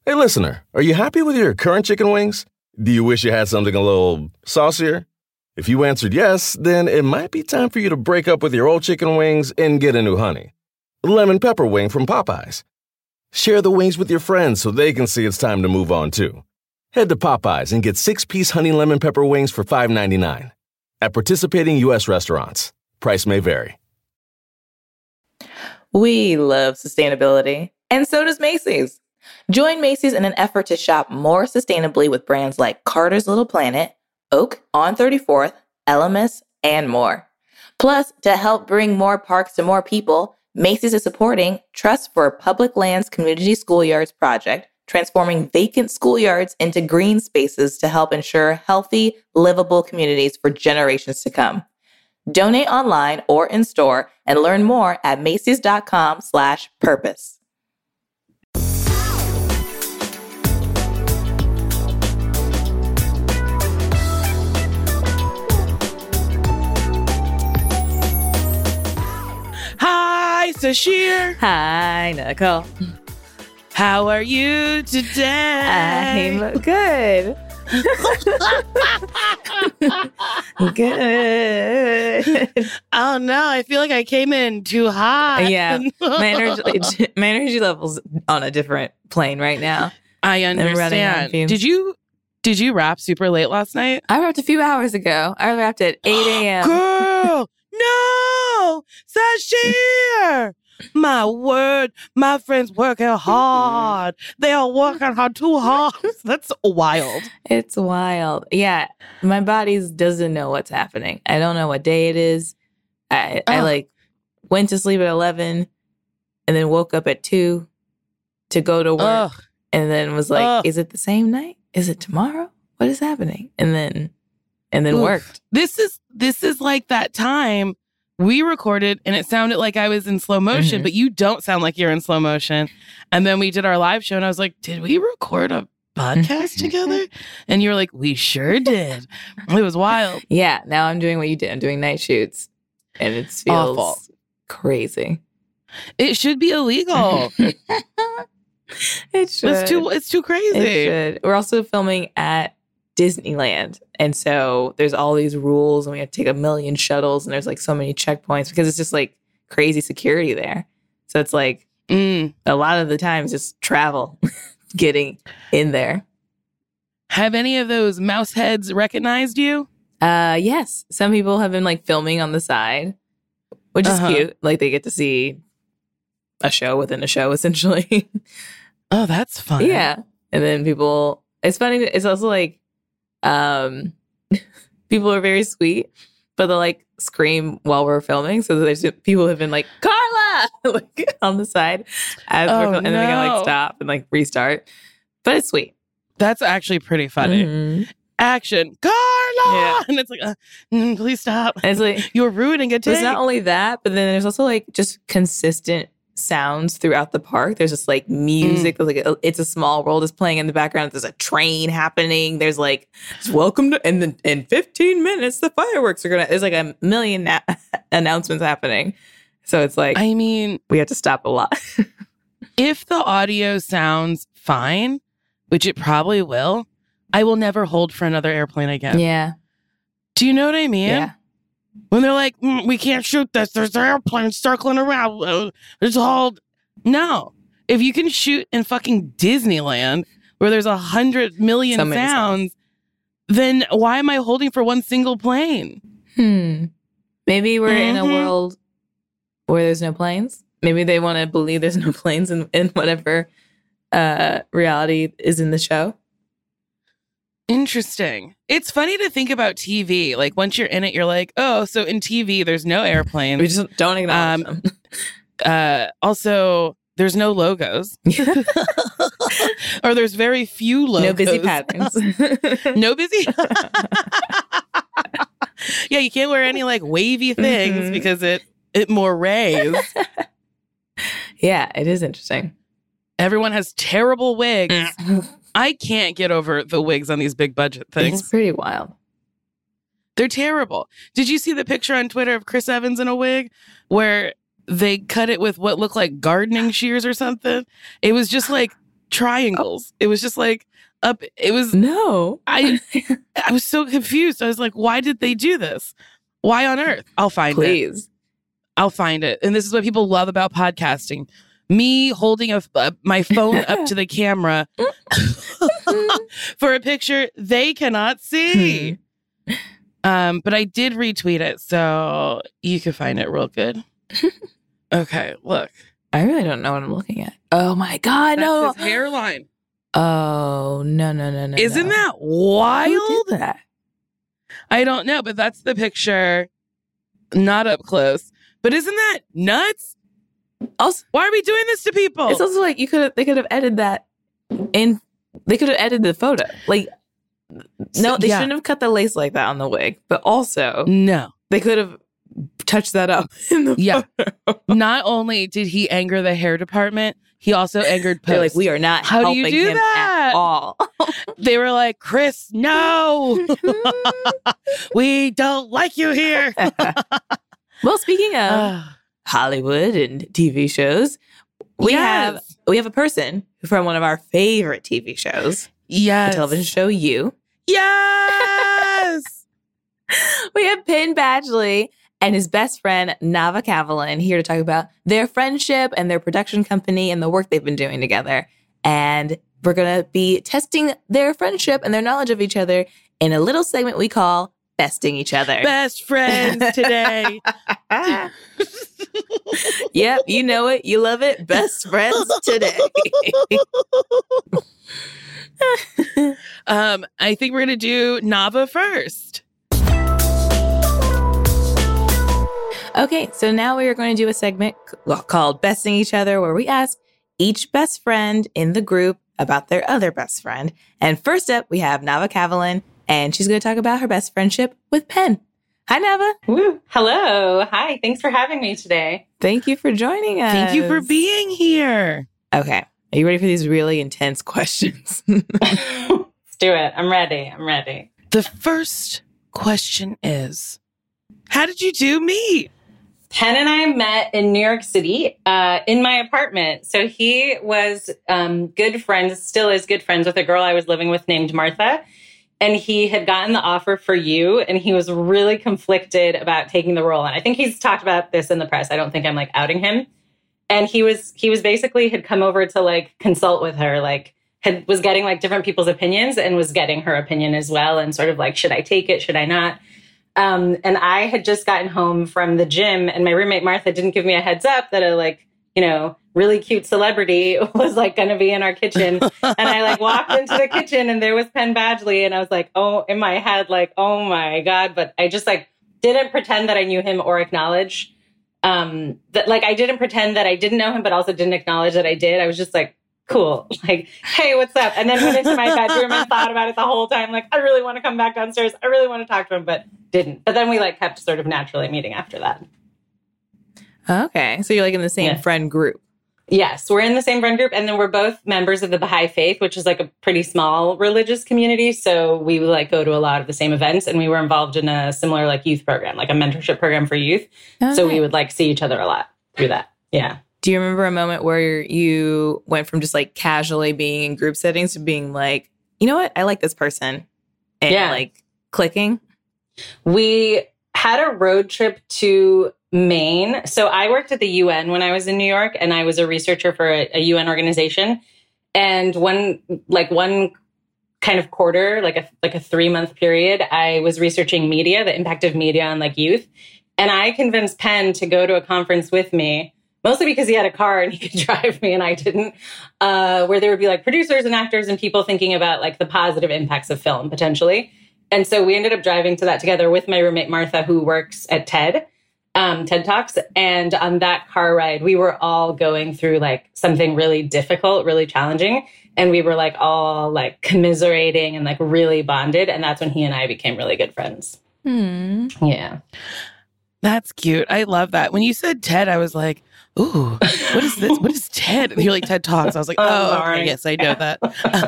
Hey, listener, are you happy with your current chicken wings? Do you wish you had something a little saucier? If you answered yes, then it might be time for you to break up with your old chicken wings and get a new honey. Lemon pepper wing from Popeyes. Share the wings with your friends so they can see it's time to move on too. Head to Popeyes and get 6-piece honey lemon pepper wings for $5.99. At participating U.S. restaurants. Price may vary. We love sustainability, and so does Macy's. Join Macy's in an effort to shop more sustainably with brands like Carter's Little Planet, Oak, On 34th, Elemis, and more. Plus, to help bring more parks to more people, Macy's is supporting Trust for Public Lands Community Schoolyards project, transforming vacant schoolyards into green spaces to help ensure healthy, livable communities for generations to come. Donate online or in store and learn more at macys.com/purpose. Hi, Sashir. Hi, Nicole. How are you today? I'm good. Good. Oh no, I feel like I came in too hot. Yeah, my energy level's on a different plane right now. I understand. Did you wrap super late last night? I wrapped a few hours ago. I wrapped at 8 a.m. Girl, no, Sashir. My word, my friends working hard. They are working hard too hard. That's wild. It's wild. Yeah, my body doesn't know what's happening. I don't know what day it is. I like went to sleep at 11 and then woke up at 2 to go to work and then was like, is it the same night? Is it tomorrow? What is happening? And then worked. This is like that time we recorded and it sounded like I was in slow motion, but you don't sound like you're in slow motion. And then we did our live show and I was like, did we record a podcast together? And you were like, we sure did. It was wild. Yeah. Now I'm doing what you did. I'm doing night shoots and it feels awful. Crazy. It should be illegal. It should. It's too crazy. It should. We're also filming at Disneyland. And so there's all these rules and we have to take 1 million shuttles and there's like so many checkpoints because it's just like crazy security there. So it's like a lot of the times just travel getting in there. Have any of those mouse heads recognized you? Yes. Some people have been like filming on the side, which is cute. Like they get to see a show within a show essentially. Oh, that's fun. Yeah. And then people, it's funny. It's also like, people are very sweet, but they'll like scream while we're filming. So there's people have been like, Carla, like on the side as we're filming, and then we gotta like stop and like restart. But it's sweet. That's actually pretty funny. Action, Carla! Yeah. And it's like, please stop. And it's like, you're ruining a day. It's not only that, but then there's also like just consistent sounds throughout the park. There's just like music, like It's a Small World is playing in the background. There's a train happening. There's like welcome to, and then in 15 minutes the fireworks are gonna. There's like 1 million announcements happening. So it's like, I mean, we have to stop a lot. If the audio sounds fine, which it probably will, I will never hold for another airplane again. Yeah. Do you know what I mean? Yeah. When they're like, we can't shoot this. There's airplanes circling around. It's all... No. If you can shoot in fucking Disneyland, where there's 100 million sounds, then why am I holding for one single plane? Maybe we're in a world where there's no planes. Maybe they want to believe there's no planes in whatever reality is in the show. Interesting. It's funny to think about TV. Like once you're in it, you're like, oh, so in TV, there's no airplanes. We just don't acknowledge them. Also, there's no logos. Or there's very few logos. No busy patterns. No busy. Yeah, you can't wear any like wavy things because it morays. Yeah, it is interesting. Everyone has terrible wigs. I can't get over the wigs on these big budget things. It's pretty wild. They're terrible. Did you see the picture on Twitter of Chris Evans in a wig where they cut it with what looked like gardening shears or something? It was just like triangles. It was just like up. It was I was so confused. I was like, why did they do this? Why on earth? I'll find it. Please. I'll find it. And this is what people love about podcasting. Me holding my phone up to the camera for a picture they cannot see. But I did retweet it, so you can find it real good. Okay, look. I really don't know what I'm looking at. Oh my God, That's his hairline. Oh, no. Isn't that wild? Who did that? I don't know, but that's the picture. Not up close. But isn't that nuts? Also, why are we doing this to people? It's also like they could have edited that in. They could have edited the photo. Like, no, they shouldn't have cut the lace like that on the wig. But also, no, they could have touched that up in the photo. Not only did he anger the hair department, he also angered Post. They're like, we are not How helping do you do him that? at all. They were like, Chris, no, we don't like you here. Well, speaking of Hollywood and TV shows, we have a person from one of our favorite TV shows. Yes. The television show You. Yes. We have Penn Badgley and his best friend, Nava Kavelin, here to talk about their friendship and their production company and the work they've been doing together. And we're going to be testing their friendship and their knowledge of each other in a little segment we call Besting Each Other. Best friends today. Yep, you know it. You love it. Best friends today. I think we're going to do Nava first. Okay, so now we are going to do a segment called Besting Each Other, where we ask each best friend in the group about their other best friend. And first up, we have Nava Kavelin, and she's going to talk about her best friendship with Penn. Hi, Nava. Woo. Hello. Hi. Thanks for having me today. Thank you for joining us. Thank you for being here. Okay. Are you ready for these really intense questions? Let's do it. I'm ready. The first question is, how did you two meet? Penn and I met in New York City in my apartment. So he was good friends, still is good friends with a girl I was living with named Martha. And he had gotten the offer for You, and he was really conflicted about taking the role. And I think he's talked about this in the press. I don't think I'm like outing him. And he was basically had come over to like consult with her, like was getting like different people's opinions and was getting her opinion as well. And sort of like, should I take it? Should I not? And I had just gotten home from the gym, and my roommate Martha didn't give me a heads up that a like, you know, really cute celebrity was like going to be in our kitchen. And I like walked into the kitchen and there was Penn Badgley. And I was like, oh, in my head, like, oh my God. But I just like didn't pretend that I knew him or acknowledge that like I didn't pretend that I didn't know him, but also didn't acknowledge that I did. I was just like, cool. Like, hey, what's up? And then went into my bedroom and thought about it the whole time. Like, I really want to come back downstairs. I really want to talk to him, but didn't. But then we like kept sort of naturally meeting after that. Okay. So you're like in the same friend group. Yes, we're in the same friend group. And then we're both members of the Baha'i Faith, which is like a pretty small religious community. So we like go to a lot of the same events. And we were involved in a similar like youth program, like a mentorship program for youth. Okay. So we would like see each other a lot through that. Yeah. Do you remember a moment where you went from just like casually being in group settings to being like, you know what? I like this person. And like clicking? We had a road trip to Maine. So I worked at the UN when I was in New York, and I was a researcher for a UN organization. And one kind of quarter, like a 3-month period, I was researching media, the impact of media on like youth. And I convinced Penn to go to a conference with me, mostly because he had a car and he could drive me and I didn't, where there would be like producers and actors and people thinking about like the positive impacts of film potentially. And so we ended up driving to that together with my roommate Martha, who works at TED Talks. And on that car ride, we were all going through like something really difficult, really challenging. And we were like all like commiserating and like really bonded. And that's when he and I became really good friends. Yeah. That's cute. I love that. When you said TED, I was like, ooh, what is this? What is TED? And you're like, TED Talks. I was like, okay, yes, I know that.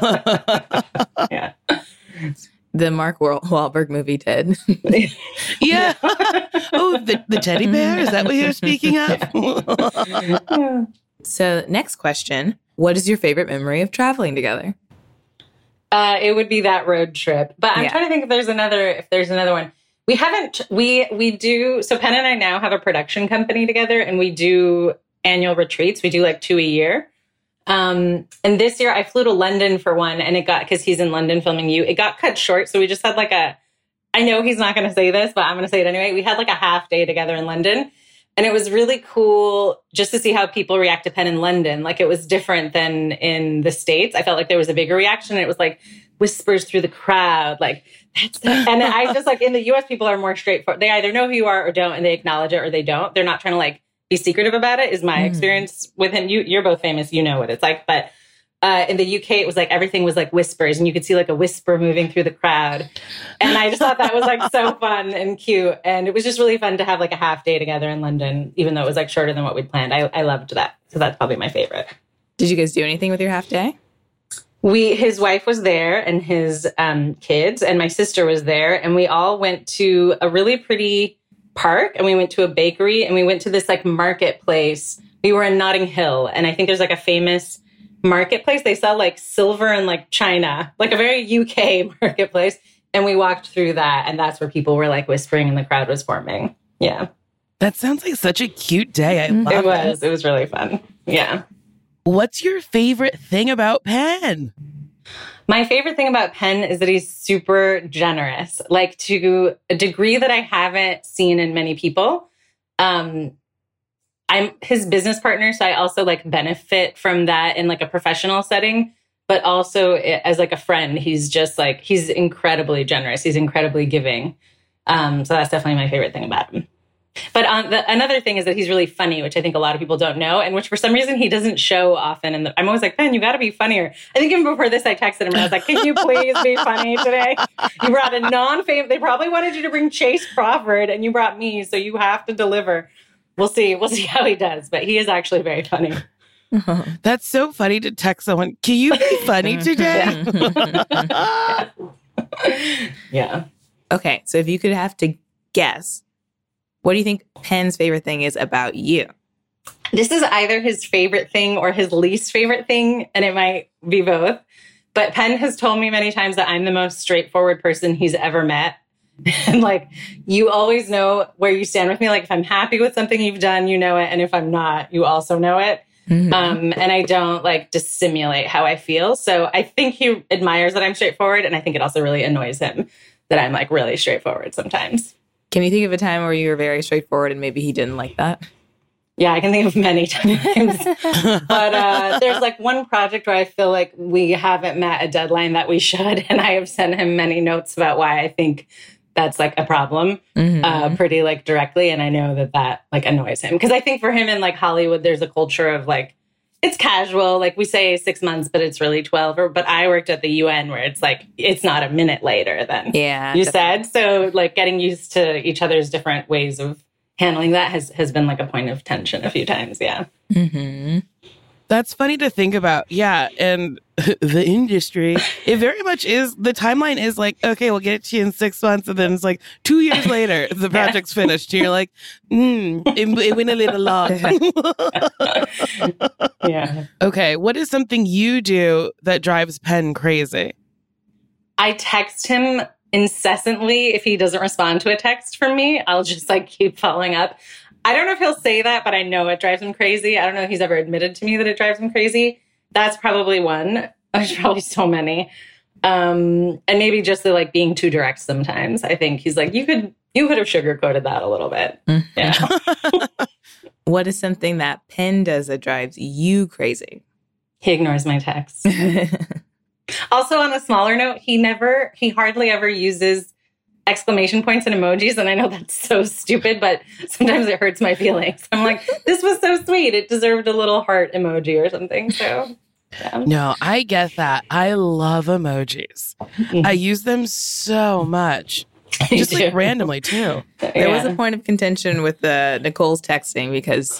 Yeah. The Mark Wahlberg movie, TED. Yeah. Oh, the teddy bear? Is that what you're speaking of? So next question. What is your favorite memory of traveling together? It would be that road trip. But I'm trying to think if there's another one. We do, so Penn and I now have a production company together, and we do annual retreats. We do like 2 a year. And this year I flew to London for one, and because he's in London filming You, it got cut short. So we just had I know he's not going to say this, but I'm going to say it anyway. We had like a half day together in London, and it was really cool just to see how people react to Penn in London. Like, it was different than in the States. I felt like there was a bigger reaction. It was like whispers through the crowd. Like, and I just like, in the US, people are more straightforward. They either know who you are or don't, and they acknowledge it, or they don't. They're not trying to like be secretive about it, is my experience with him. You're both famous, you know what it's like. But in the UK, it was like everything was like whispers, and you could see like a whisper moving through the crowd. And I just thought that was like so fun and cute. And it was just really fun to have like a half day together in London, even though it was like shorter than what we'd planned. I loved that. So that's probably my favorite. Did you guys do anything with your half day? His wife was there, and his kids, and my sister was there, and we all went to a really pretty park, and we went to a bakery, and we went to this like marketplace. We were in Notting Hill, and I think there's like a famous marketplace. They sell like silver and like china, like a very UK marketplace. And we walked through that, and that's where people were like whispering and the crowd was forming. Yeah. That sounds like such a cute day. I love it. It was really fun. Yeah. What's your favorite thing about Penn? My favorite thing about Penn is that he's super generous, like to a degree that I haven't seen in many people. I'm his business partner, so I also like benefit from that in like a professional setting, but also as like a friend, he's just like, he's incredibly generous. He's incredibly giving. So that's definitely my favorite thing about him. But another thing is that he's really funny, which I think a lot of people don't know, and which for some reason he doesn't show often. And I'm always like, Ben, you got to be funnier. I think even before this, I texted him and I was like, can you please be funny today? You brought a non-famous. They probably wanted you to bring Chase Crawford, and you brought me, so you have to deliver. We'll see how he does, but he is actually very funny. That's so funny to text someone. Can you be funny today? Yeah. Okay, so if you could have to guess, what do you think Penn's favorite thing is about you? This is either his favorite thing or his least favorite thing, and it might be both. But Penn has told me many times that I'm the most straightforward person he's ever met. And like, you always know where you stand with me. Like, if I'm happy with something you've done, you know it. And if I'm not, you also know it. And I don't like dissimulate how I feel. So I think he admires that I'm straightforward. And I think it also really annoys him that I'm like really straightforward sometimes. Can you think of a time where you were very straightforward and maybe he didn't like that? Yeah, I can think of many times. But there's like one project where I feel like we haven't met a deadline that we should. And I have sent him many notes about why I think that's like a problem pretty like directly. And I know that like annoys him. Because I think for him in like Hollywood, there's a culture of like, it's casual. Like we say 6 months, but it's really 12. But I worked at the UN where it's like, it's not a minute later than you said. So like getting used to each other's different ways of handling that has been like a point of tension a few times. Yeah. That's funny to think about. Yeah. And the industry, it very much is, the timeline is like, okay, we'll get it to you in 6 months. And then it's like 2 years later, the project's finished. And you're like, it went a little long. Yeah. Okay. What is something you do that drives Penn crazy? I text him incessantly. If he doesn't respond to a text from me, I'll just like keep following up. I don't know if he'll say that, but I know it drives him crazy. I don't know if he's ever admitted to me that it drives him crazy. That's probably one. There's probably so many. And maybe just the like being too direct sometimes. I think he's like, you could have sugarcoated that a little bit. Yeah. What is something that Penn does that drives you crazy? He ignores my texts. Also, on a smaller note, he hardly ever uses exclamation points and emojis. And I know that's so stupid, but sometimes it hurts my feelings. I'm like, this was so sweet. It deserved a little heart emoji or something. So, yeah. No, I get that. I love emojis. I use them so much. Just like randomly too. There was a point of contention with Nicole's texting because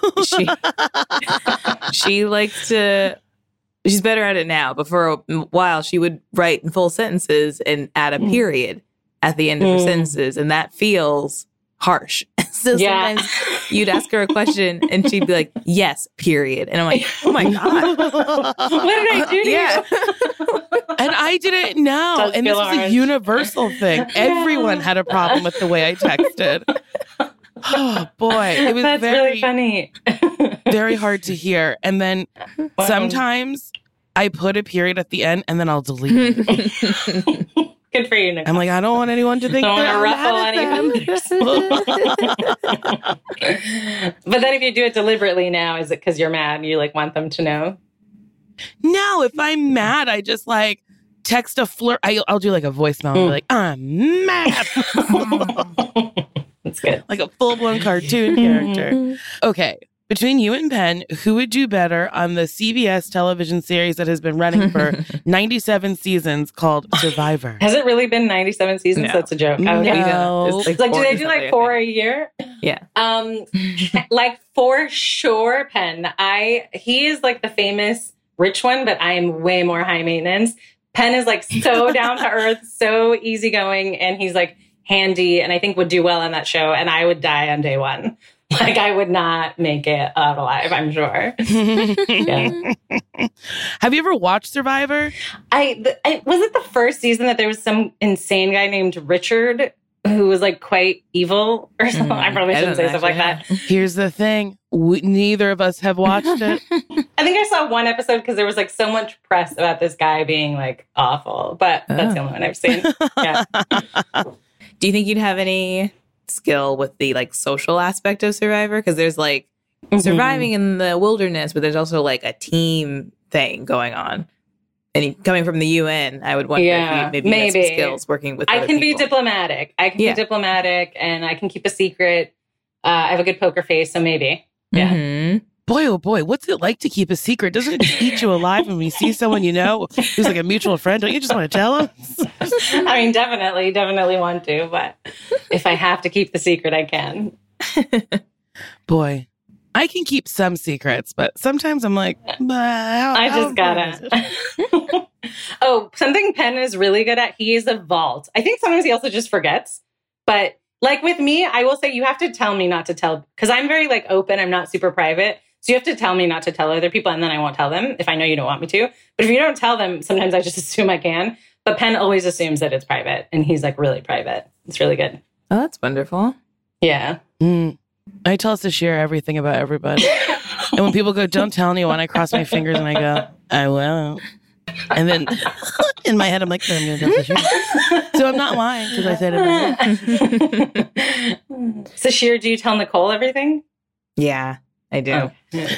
she likes to, she's better at it now, but for a while she would write in full sentences and add a period at the end of her sentences. And that feels harsh. So Yeah. sometimes you'd ask her a question and she'd be like, yes, period. And I'm like, oh my God. What did I do to you? And I didn't know. Does And this feel was a orange. universal thing. Everyone had a problem with the way I texted. Oh boy. It was That's really funny. very hard to hear. And then sometimes I put a period at the end and then I'll delete it. Good for you, Nicole. I'm like, I don't want anyone to think Don't that want I'm to mad ruffle at them. But then if you do it deliberately now, is it because you're mad and you like want them to know? No, if I'm mad, I just like text a flirt. I'll do like a voicemail and be like, I'm mad. That's good. Like a full-blown cartoon character. Okay. Between you and Penn, who would do better on the CBS television series that has been running for 97 seasons called Survivor? Has it really been 97 seasons? No. That's a joke. No. It's Like, do four they or do something, like I 4 think. a year? Yeah. Like for sure, Penn. He is like the famous rich one, but I am way more high maintenance. Penn is like so down to earth, so easygoing, and he's like handy, and I think would do well on that show. And I would die on day one. Like I would not make it out alive, I'm sure. Yeah. Have you ever watched Survivor? Was it the first season that there was some insane guy named Richard who was like quite evil or something? I probably shouldn't say stuff like that. Here's the thing. Neither of us have watched it. I think I saw one episode because there was like so much press about this guy being like awful, but that's the only one I've seen. Yeah. Do you think you'd have any skill with the like social aspect of Survivor? Because there's like surviving in the wilderness, but there's also like a team thing going on. And coming from the UN, I would wonder if you maybe have some skills working with I other can be people. diplomatic. I can be diplomatic and I can keep a secret. I have a good poker face, so maybe. Yeah. Mhm. Boy, oh boy, what's it like to keep a secret? Doesn't it just eat you alive when you see someone you know who's like a mutual friend? Don't you just want to tell them? I mean, definitely want to, but if I have to keep the secret, I can. Boy, I can keep some secrets, but sometimes I'm like, I just gotta. Oh, something Penn is really good at. He is a vault. I think sometimes he also just forgets. But like with me, I will say you have to tell me not to tell because I'm very like open. I'm not super private. So you have to tell me not to tell other people and then I won't tell them if I know you don't want me to. But if you don't tell them, sometimes I just assume I can. But Penn always assumes that it's private and he's like really private. It's really good. Oh, that's wonderful. Yeah. I tell us to share everything about everybody. And when people go, don't tell anyone, I cross my fingers and I go, I won't. And then in my head, I'm like, I'm going to tell Sashir. So I'm not lying because I said it. So Sashir, do you tell Nicole everything? Yeah, I do. Oh.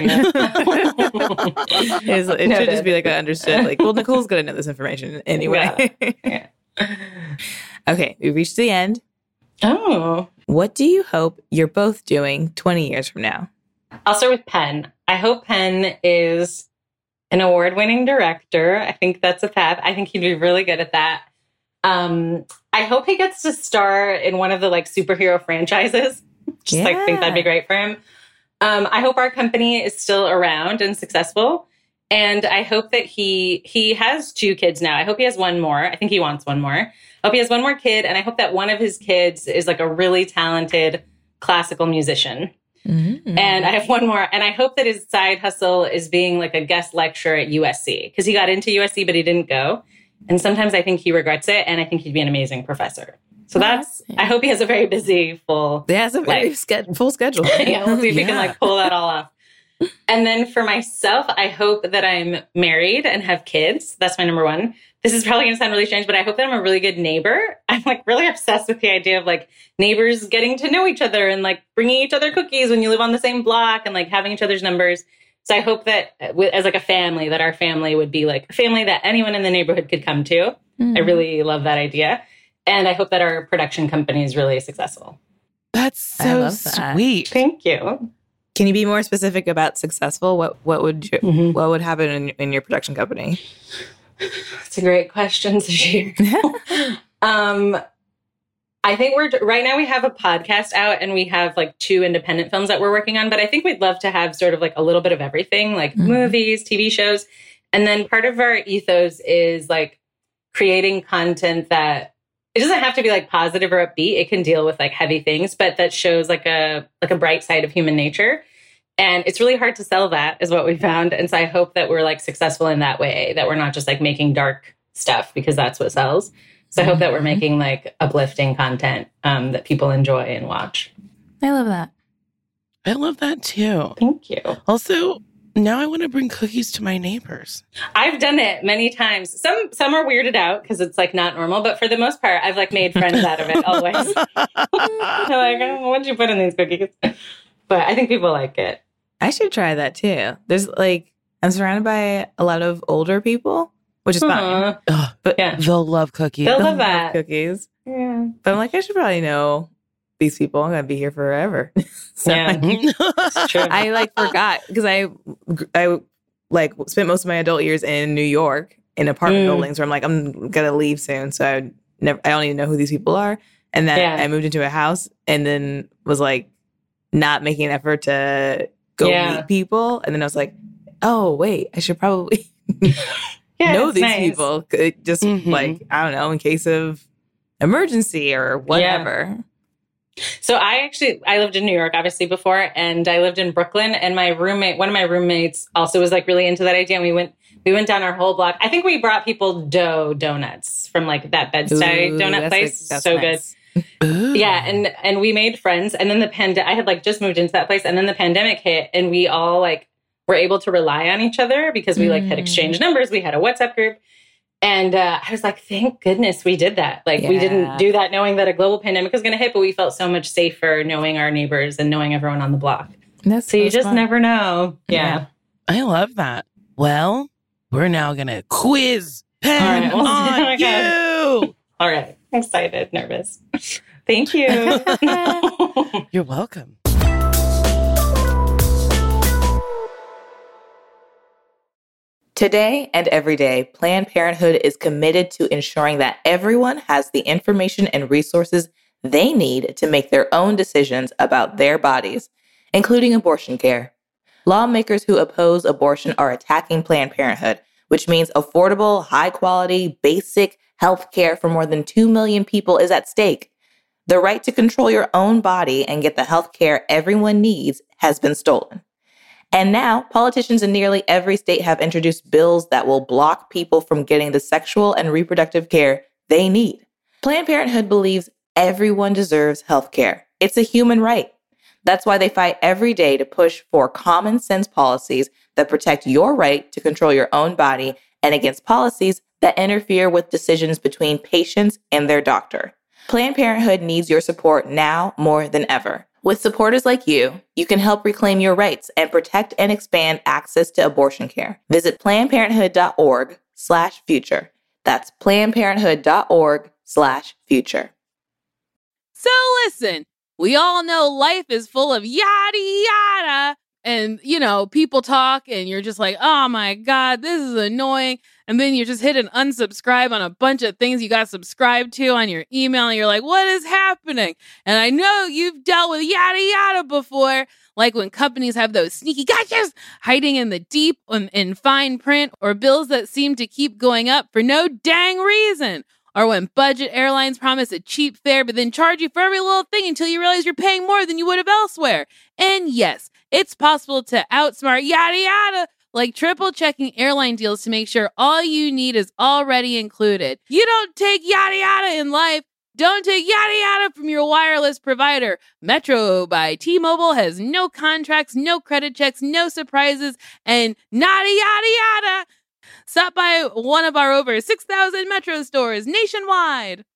It should just be like I understood. Like, well, Nicole's gonna know this information anyway. Yeah. Okay, we reached the end. Oh. What do you hope you're both doing 20 years from now? I'll start with Penn. I hope Penn is an award-winning director. I think that's a path. I think he'd be really good at that. I hope he gets to star in one of the like superhero franchises. Just like think that'd be great for him. I hope our company is still around and successful. And I hope that he has 2 kids now. I hope he has one more. I think he wants one more. I hope he has one more kid. And I hope that one of his kids is like a really talented classical musician. Mm-hmm. And I have one more. And I hope that his side hustle is being like a guest lecturer at USC because he got into USC, but he didn't go. And sometimes I think he regrets it. And I think he'd be an amazing professor. So I hope he has a very busy, full He has a very full schedule. Yeah, we'll see if he can like pull that all off. And then for myself, I hope that I'm married and have kids. That's my number one. This is probably going to sound really strange, but I hope that I'm a really good neighbor. I'm like really obsessed with the idea of like neighbors getting to know each other and like bringing each other cookies when you live on the same block and like having each other's numbers. So I hope that as like a family, that our family would be like a family that anyone in the neighborhood could come to. I really love that idea. And I hope that our production company is really successful. That's so sweet. Thank you. Can you be more specific about successful? What would what would happen in your production company? That's a great question, Sashir. I think right now we have a podcast out and we have like 2 independent films that we're working on, but I think we'd love to have sort of like a little bit of everything, like movies, TV shows. And then part of our ethos is like creating content that it doesn't have to be like positive or upbeat. It can deal with like heavy things, but that shows like a bright side of human nature. And it's really hard to sell that, is what we found. And so I hope that we're like successful in that way, that we're not just like making dark stuff because that's what sells. So I hope that we're making like uplifting content that people enjoy and watch. I love that. I love that too. Thank you. Also, now I want to bring cookies to my neighbors. I've done it many times. Some are weirded out because it's like not normal, but for the most part, I've like made friends out of it always. They're like, oh, what'd you put in these cookies? But I think people like it. I should try that too. There's like, I'm surrounded by a lot of older people, which is fine. But they'll love cookies. They'll love that. Cookies. Yeah. But I'm like, I should probably know these people. I'm going to be here forever. So It's true. I like forgot because I like spent most of my adult years in New York in apartment buildings where I'm like, I'm going to leave soon. So I don't even know who these people are. And then I moved into a house and then was like not making an effort to go meet people. And then I was like, oh, wait, I should probably know these people. Just like, I don't know, in case of emergency or whatever. So I lived in New York, obviously, before, and I lived in Brooklyn. And one of my roommates also was like really into that idea. And we went down our whole block. I think we brought people dough donuts from like that Bed-Stuy donut place. So nice. Good. Yeah. And we made friends. And then I had like just moved into that place. And then the pandemic hit and we all like were able to rely on each other because we like had exchanged numbers. We had a WhatsApp group. And I was like, thank goodness we did that. Like we didn't do that knowing that a global pandemic was going to hit, but we felt so much safer knowing our neighbors and knowing everyone on the block. So you just never know. Yeah. I love that. Well, we're now going to quiz Pen on you. All right. I'm excited, nervous. Thank you. You're welcome. Today and every day, Planned Parenthood is committed to ensuring that everyone has the information and resources they need to make their own decisions about their bodies, including abortion care. Lawmakers who oppose abortion are attacking Planned Parenthood, which means affordable, high-quality, basic health care for more than 2 million people is at stake. The right to control your own body and get the health care everyone needs has been stolen. And now, politicians in nearly every state have introduced bills that will block people from getting the sexual and reproductive care they need. Planned Parenthood believes everyone deserves health care. It's a human right. That's why they fight every day to push for common sense policies that protect your right to control your own body and against policies that interfere with decisions between patients and their doctor. Planned Parenthood needs your support now more than ever. With supporters like you, you can help reclaim your rights and protect and expand access to abortion care. Visit PlannedParenthood.org/future. That's PlannedParenthood.org/future. So listen, we all know life is full of yada yada. And, you know, people talk and you're just like, oh my God, this is annoying. And then you just hit an unsubscribe on a bunch of things you got subscribed to on your email. And you're like, what is happening? And I know you've dealt with yada yada before, like when companies have those sneaky gotchas hiding in the deep in fine print, or bills that seem to keep going up for no dang reason. Or when budget airlines promise a cheap fare but then charge you for every little thing until you realize you're paying more than you would have elsewhere. And yes, it's possible to outsmart yada yada, like triple checking airline deals to make sure all you need is already included. You don't take yada yada in life. Don't take yada yada from your wireless provider. Metro by T-Mobile has no contracts, no credit checks, no surprises, and nada yada yada. Stop by one of our over 6,000 Metro stores nationwide.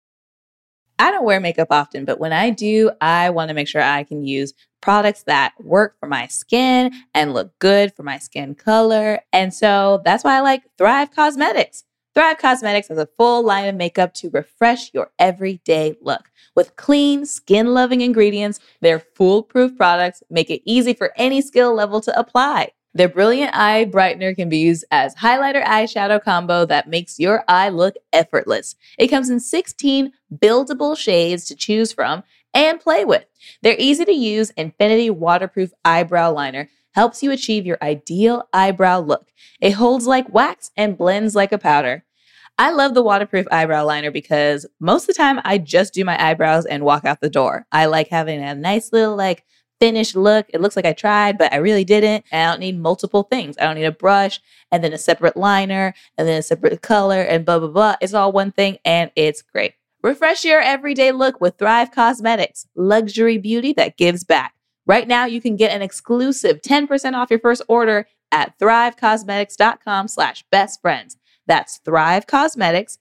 I don't wear makeup often, but when I do, I want to make sure I can use products that work for my skin and look good for my skin color. And so that's why I like Thrive Causemetics. Thrive Causemetics has a full line of makeup to refresh your everyday look. With clean, skin-loving ingredients, their foolproof products make it easy for any skill level to apply. Their Brilliant Eye Brightener can be used as highlighter eyeshadow combo that makes your eye look effortless. It comes in 16 buildable shades to choose from and play with. Their easy-to-use Infinity Waterproof Eyebrow Liner helps you achieve your ideal eyebrow look. It holds like wax and blends like a powder. I love the waterproof eyebrow liner because most of the time I just do my eyebrows and walk out the door. I like having a nice little like finished look. It looks like I tried, but I really didn't. And I don't need multiple things. I don't need a brush and then a separate liner and then a separate color and blah, blah, blah. It's all one thing and it's great. Refresh your everyday look with Thrive Causemetics, luxury beauty that gives back. Right now, you can get an exclusive 10% off your first order at thrivecosmetics.com/bestfriends. That's Thrive Causemetics,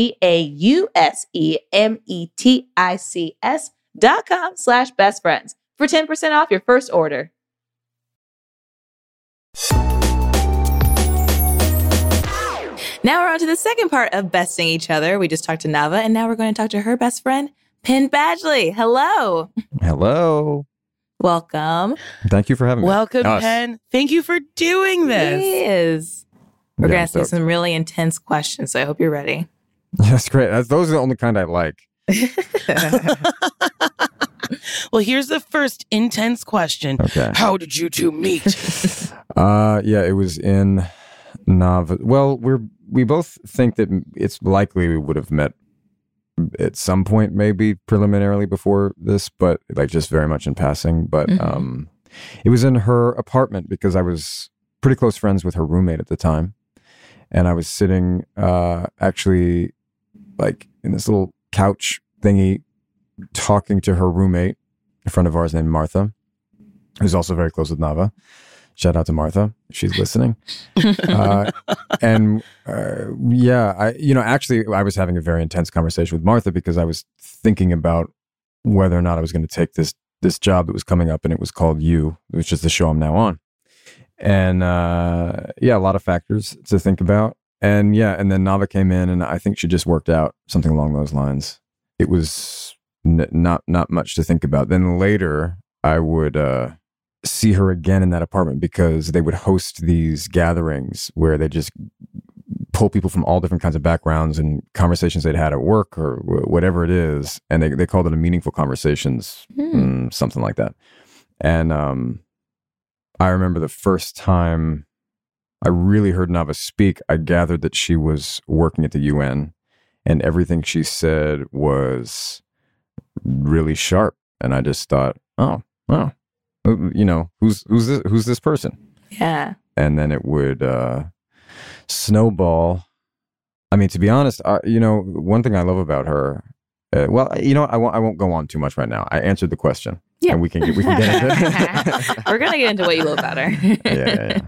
CAUSEMETICS.com/bestfriends for 10% off your first order. Now we're on to the second part of besting each other. We just talked to Nava, and now we're going to talk to her best friend, Penn Badgley. Hello. Hello. Welcome. Thank you for having me. Welcome, Penn. Thank you for doing this. Yes. We're going to ask you so- some really intense questions, so I hope you're ready. That's great. Those are the only kind I like. Well, here's the first intense question. Okay. How did you two meet? Yeah, it was in Nava. Well, we both think that it's likely we would have met at some point, maybe preliminarily before this, but like just very much in passing. But it was in her apartment because I was pretty close friends with her roommate at the time. And I was sitting actually like in this little couch thingy talking to her roommate, a friend of ours named Martha, who's also very close with Nava. Shout out to Martha if she's listening. Yeah, actually I was having a very intense conversation with Martha because I was thinking about whether or not I was going to take this job that was coming up, and it was called You, which is the show I'm now on. And a lot of factors to think about. And and then Nava came in, and I think she just worked out something along those lines. It was not much to think about. Then later I would see her again in that apartment because they would host these gatherings where they just pull people from all different kinds of backgrounds and conversations they'd had at work or whatever it is. And they called it a meaningful conversations, something like that. And I remember the first time I really heard Nava speak, I gathered that she was working at the UN, and everything she said was really sharp. And I just thought, oh, wow, who's this person? Yeah. And then it would snowball. I mean, to be honest, one thing I love about her, I won't go on too much right now. I answered the question. Yeah. And we can get into it. We're going to get into what you love about her. Yeah.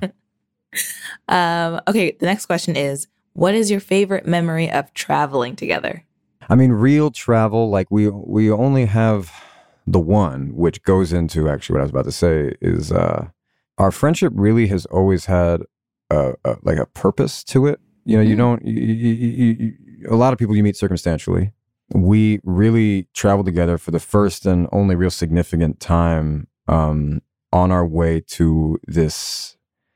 Okay, the next question is, what is your favorite memory of traveling together? I mean, real travel, like we only have the one, which goes into actually what I was about to say is our friendship really has always had a purpose to it. You don't, a lot of people you meet circumstantially. We really traveled together for the first and only real significant time on our way to this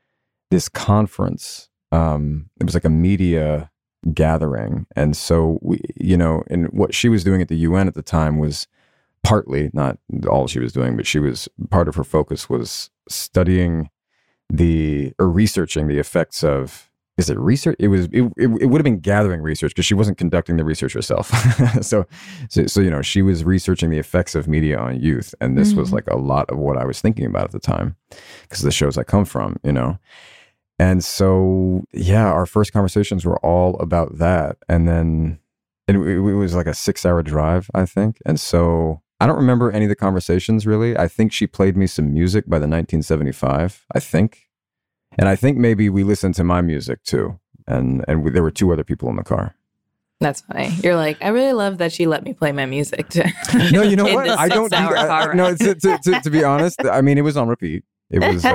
conference. It was like a media gathering. And so we, and what she was doing at the UN at the time was partly, not all she was doing, but part of her focus was studying researching the effects of, is it research? It would have been gathering research because she wasn't conducting the research herself. so she was researching the effects of media on youth, and this was like a lot of what I was thinking about at the time because of the shows I come from, And so our first conversations were all about that, and then it was like a 6-hour drive, I think, and so I don't remember any of the conversations really. I think she played me some music by the 1975, I think. And I think maybe we listened to my music too. And there were 2 other people in the car. That's funny. You're like, I really love that she let me play my music. No, you know what? I don't. No, to be honest, I mean, it was on repeat. It was.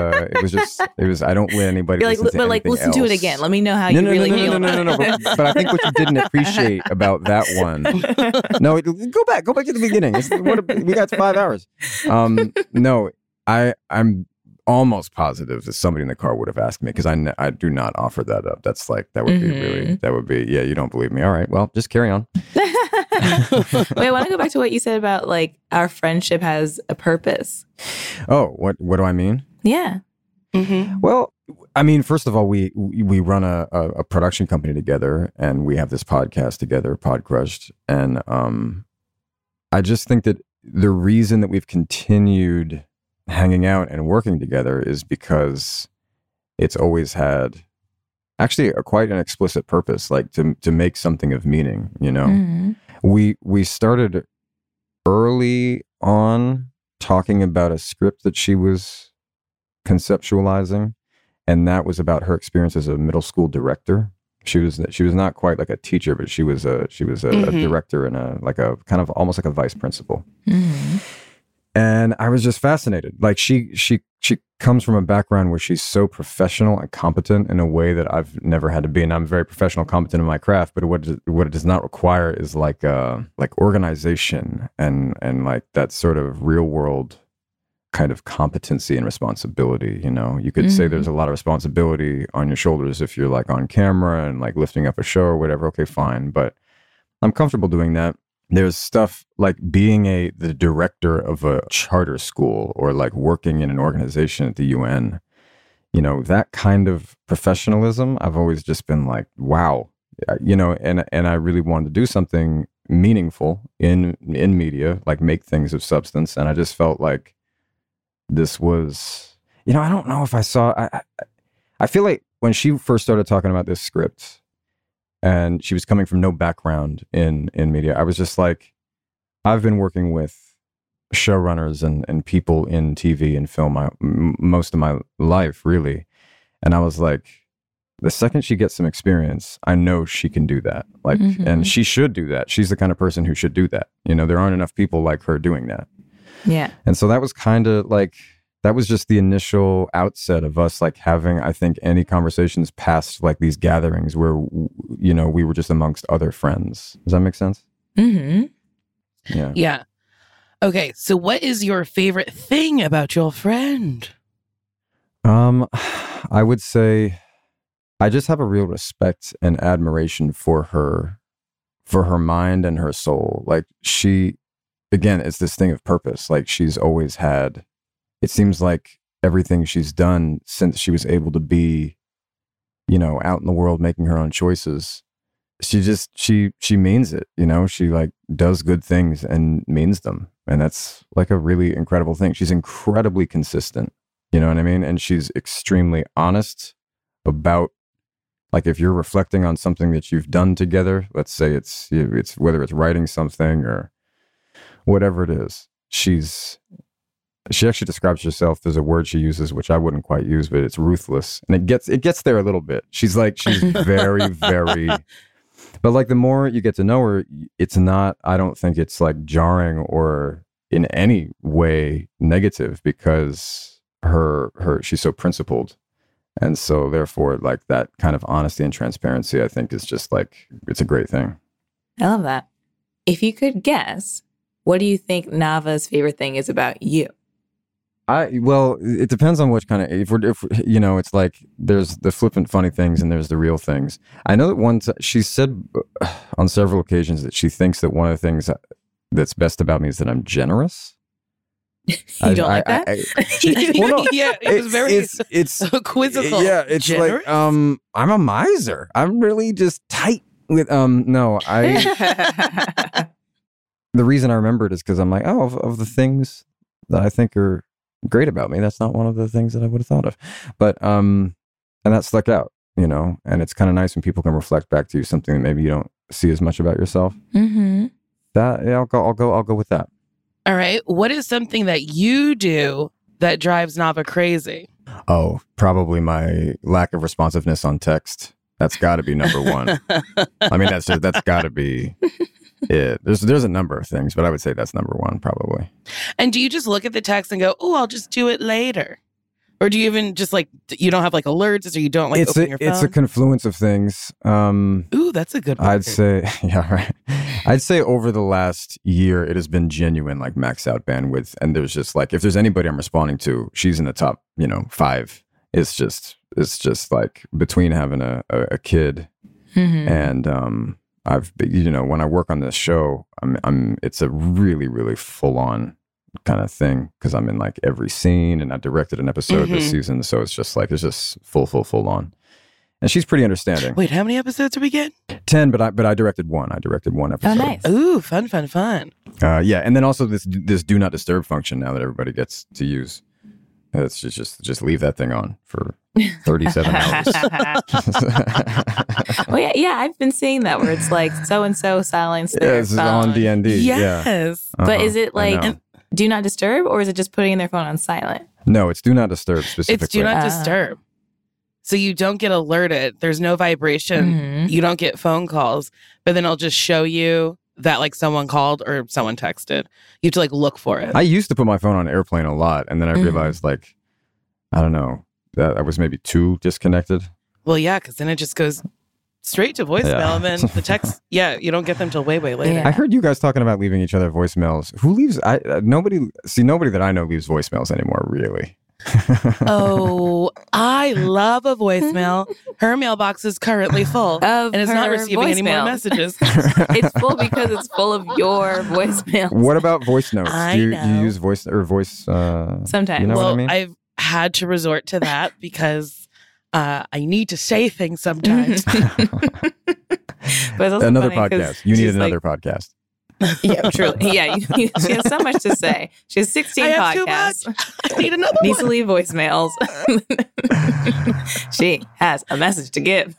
I don't let anybody. You're like, listen to but like, listen else. to it again. Let me know how you really feel. No. But I think what you didn't appreciate about that one. No, go back to the beginning. We got 5 hours. No, I'm almost positive that somebody in the car would have asked me because I do not offer that up. That's like, that would be, yeah, you don't believe me. All right, well, just carry on. Wait, I want to go back to what you said about like our friendship has a purpose. Oh, what do I mean? Yeah. Well, I mean, first of all, we run a production company together, and we have this podcast together, Pod Crushed, and I just think that the reason that we've continued hanging out and working together is because it's always had actually quite an explicit purpose, like to make something of meaning. You know, we started early on talking about a script that she was conceptualizing, and that was about her experience as a middle school director. She was not quite like a teacher, but she was a director and a kind of almost like a vice principal. And I was just fascinated. Like she comes from a background where she's so professional and competent in a way that I've never had to be. And I'm very professional, competent in my craft, but what it does not require is like organization and like that sort of real world kind of competency and responsibility. You know, you could say there's a lot of responsibility on your shoulders if you're like on camera and like lifting up a show or whatever. Okay, fine. But I'm comfortable doing that. There's stuff like being the director of a charter school or like working in an organization at the UN, you know, that kind of professionalism. I've always just been like, wow, you know, and I really wanted to do something meaningful in media, like make things of substance. And I just felt like this was, you know, I don't know if I feel like when she first started talking about this script, and she was coming from no background in media, I was just like, I've been working with showrunners and people in TV and film most of my life, really. And I was like, the second she gets some experience, I know she can do that. Like, and she should do that. She's the kind of person who should do that. You know, there aren't enough people like her doing that. Yeah. And so that was kind of like, that was just the initial outset of us like having, I think, any conversations past like these gatherings where, you know, we were just amongst other friends. Does that make sense? Yeah. Yeah. Okay. So what is your favorite thing about your friend? I would say I just have a real respect and admiration for her mind and her soul. Like she, again, it's this thing of purpose. Like she's always had, it seems like everything she's done since she was able to be, you know, out in the world making her own choices, she means it, you know, she like does good things and means them. And that's like a really incredible thing. She's incredibly consistent, you know what I mean? And she's extremely honest about, like, if you're reflecting on something that you've done together, let's say it's whether it's writing something or whatever it is, she actually describes herself. There's a word she uses, which I wouldn't quite use, but it's ruthless. And it gets there a little bit. She's very, very, but like the more you get to know her, it's not, I don't think it's like jarring or in any way negative because she's so principled. And so therefore, like that kind of honesty and transparency, I think is just like, it's a great thing. I love that. If you could guess, what do you think Nava's favorite thing is about you? Well, it depends on which kind of, if you know, it's like there's the flippant funny things and there's the real things. I know that she said on several occasions that she thinks that one of the things that's best about me is that I'm generous. You don't like that? Well, no, yeah, it was very it's quizzical. Yeah, it's generous? like I'm a miser. I'm really just tight with no, I the reason I remember it is because I'm like, oh, of the things that I think are great about me, that's not one of the things that I would have thought of. But and that stuck out, you know, and it's kind of nice when people can reflect back to you something that maybe you don't see as much about yourself. That yeah, I'll go with that. All right. What is something that you do that drives Nava crazy? Oh, probably my lack of responsiveness on text. That's got to be number one. I mean, that's got to be it. There's a number of things, but I would say that's number one, probably. And do you just look at the text and go, "Oh, I'll just do it later," or do you even just like you don't have like alerts, or you don't like open your phone? It's a confluence of things. Ooh, that's a good one. I'd say, yeah, right. I'd say over the last year, it has been genuine, like max out bandwidth, and there's just like if there's anybody I'm responding to, she's in the top, 5. It's just like between having a kid and I've when I work on this show, it's a really, really full on kind of thing because I'm in like every scene and I directed an episode this season. So it's just like, it's just full on. And she's pretty understanding. Wait, how many episodes did we get? 10, but I directed one. I directed one episode. Oh, nice. Ooh, fun. Yeah, and then also this do not disturb function now that everybody gets to use. It's just leave that thing on for 37 hours. Well, yeah, I've been seeing that where it's like so and so silence Yeah, their this is phone. on DND. Yes. Yeah. But is it I know. like do not disturb, or is it just putting their phone on silent? No, it's do not disturb specifically. It's do not disturb. So you don't get alerted. There's no vibration. Mhm. You don't get phone calls, but then it'll just show you that like someone called or someone texted. You have to like look for it. I used to put my phone on airplane a lot, and then I realized like, I don't know, that I was maybe too disconnected. Well, yeah, because then it just goes straight to voicemail, Yeah. and then the text, you don't get them till way later. Yeah. I heard you guys talking about leaving each other voicemails. Who leaves? Nobody that I know leaves voicemails anymore, really. Oh, I love a voicemail. Her mailbox is currently full Of and it's not her receiving any more voicemail. messages. It's full because it's full of your voicemails. What about voice notes? I Do you know. use voice or voice? Sometimes. You know well, what I mean? I've had to resort to that because I need to say things sometimes. But it's also Another funny 'cause podcast. You need she's another podcast. Yeah, truly. Yeah, she has so much to say. She has 16 I have too podcasts. much. I need another Needs to one. leave voicemails. She has a message to give.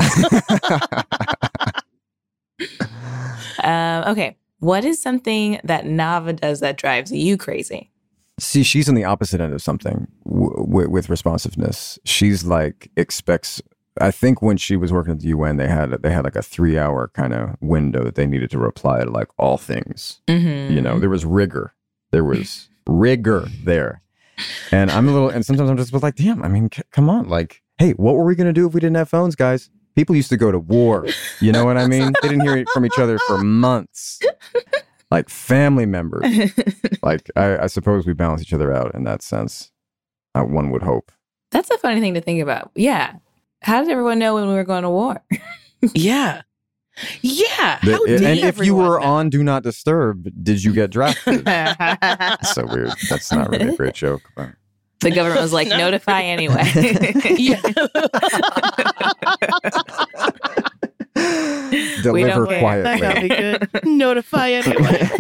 Okay. What is something that Nava does that drives you crazy? See, she's on the opposite end of something with responsiveness. She's like expects. I think when she was working at the UN, they had like a 3-hour kind of window that they needed to reply to like all things. Mm-hmm. You know, there was rigor. There was rigor there. And and sometimes I'm just like, damn, I mean, come on. Like, hey, what were we going to do if we didn't have phones, guys? People used to go to war. You know what I mean? They didn't hear from each other for months. Like family members. Like, I suppose we balance each other out in that sense. One would hope. That's a funny thing to think about. Yeah. How did everyone know when we were going to war? Yeah. Yeah. How did And if you everyone were know? on Do Not Disturb, did you get drafted? That's so weird. That's not really a great joke. But. The government was like, notify anyway. Yeah. We Deliver don't care. quietly. That'll be good. Notify anyway.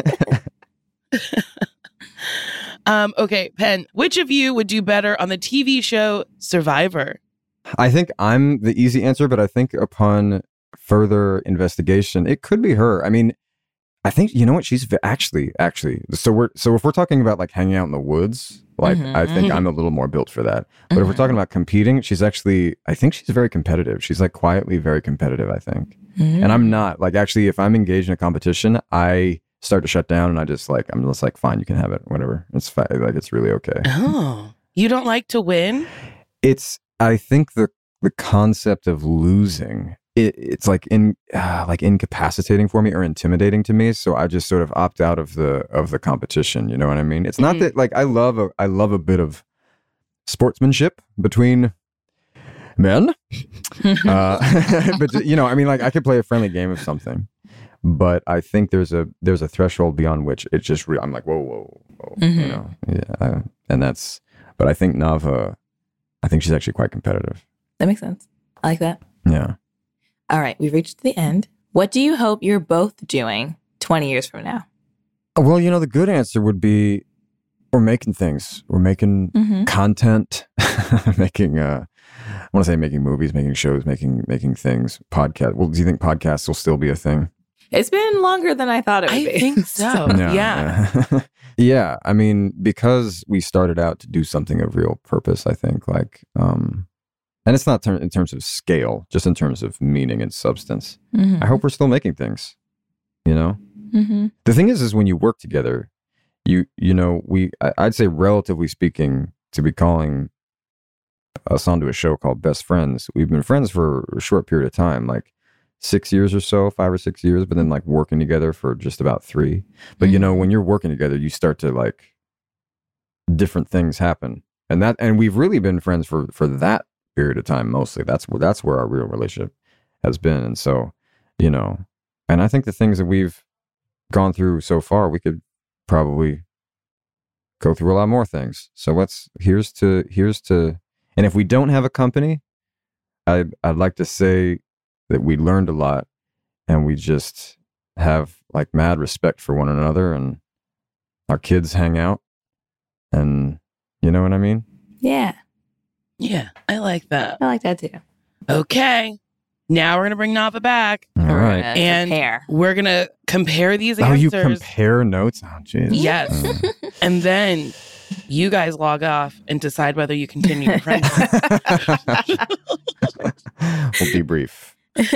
Okay, Penn, which of you would do better on the TV show Survivor? I think I'm the easy answer, but I think upon further investigation, it could be her. I mean, I think, you know what? She's actually. So if we're talking about like hanging out in the woods, like I think I'm a little more built for that. But if we're talking about competing, I think she's very competitive. She's like quietly very competitive, I think. And I'm not. Like actually, if I'm engaged in a competition, I start to shut down and I'm just like, fine, you can have it, whatever. It's fine. Like it's really okay. Oh, you don't like to win? I think the concept of losing, it's like incapacitating for me or intimidating to me. So I just sort of opt out of the competition. You know what I mean? It's not that like I love a bit of sportsmanship between men, but you know, I mean, like I could play a friendly game of something, but I think there's a threshold beyond which it just I'm like whoa, you know, yeah, and that's. But I think Nava, I think she's actually quite competitive. That makes sense. I like that. Yeah. All right. We've reached the end. What do you hope you're both doing 20 years from now? Well, you know, the good answer would be we're making things. We're making content, making, I want to say making movies, making shows, making things, podcast. Well, do you think podcasts will still be a thing? It's been longer than I thought it would be. I think so. Yeah. Yeah. I mean, because we started out to do something of real purpose, I think and it's not in terms of scale, just in terms of meaning and substance. I hope we're still making things, you know? The thing is when you work together, you know, I'd say relatively speaking, to be calling us onto a show called Best Friends, we've been friends for a short period of time, like 6 years or so, 5 or 6 years, but then like working together for just about 3. But you know, when you're working together, you start to like different things happen. And we've really been friends for that period of time mostly. That's where our real relationship has been. And so, you know, and I think the things that we've gone through so far, we could probably go through a lot more things. So here's to, and if we don't have a company, I'd like to say that we learned a lot and we just have like mad respect for one another, and our kids hang out, and you know what I mean? Yeah. Yeah, I like that. I like that too. Okay. Now we're going to bring Nava back. All right. And compare. we're going to compare these Oh, answers. you compare notes? Oh, jeez. Yes. And then you guys log off and decide whether you continue your friendship. We'll debrief.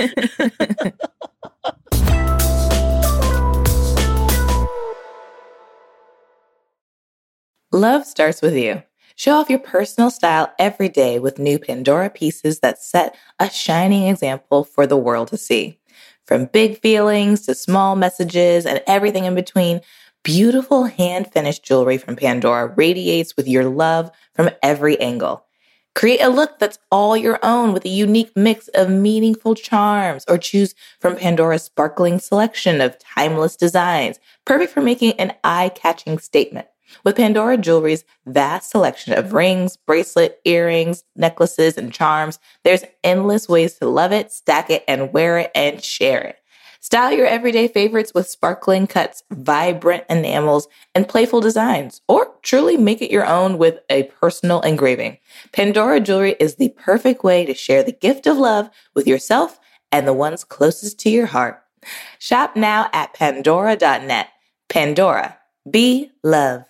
Love starts with you. Show off your personal style every day with new Pandora pieces that set a shining example for the world to see. From big feelings to small messages and everything in between, beautiful hand-finished jewelry from Pandora radiates with your love from every angle. Create a look that's all your own with a unique mix of meaningful charms, or choose from Pandora's sparkling selection of timeless designs, perfect for making an eye-catching statement. With Pandora Jewelry's vast selection of rings, bracelet, earrings, necklaces, and charms, there's endless ways to love it, stack it, and wear it and share it. Style your everyday favorites with sparkling cuts, vibrant enamels, and playful designs, or truly make it your own with a personal engraving. Pandora Jewelry is the perfect way to share the gift of love with yourself and the ones closest to your heart. Shop now at pandora.net. Pandora. Be love.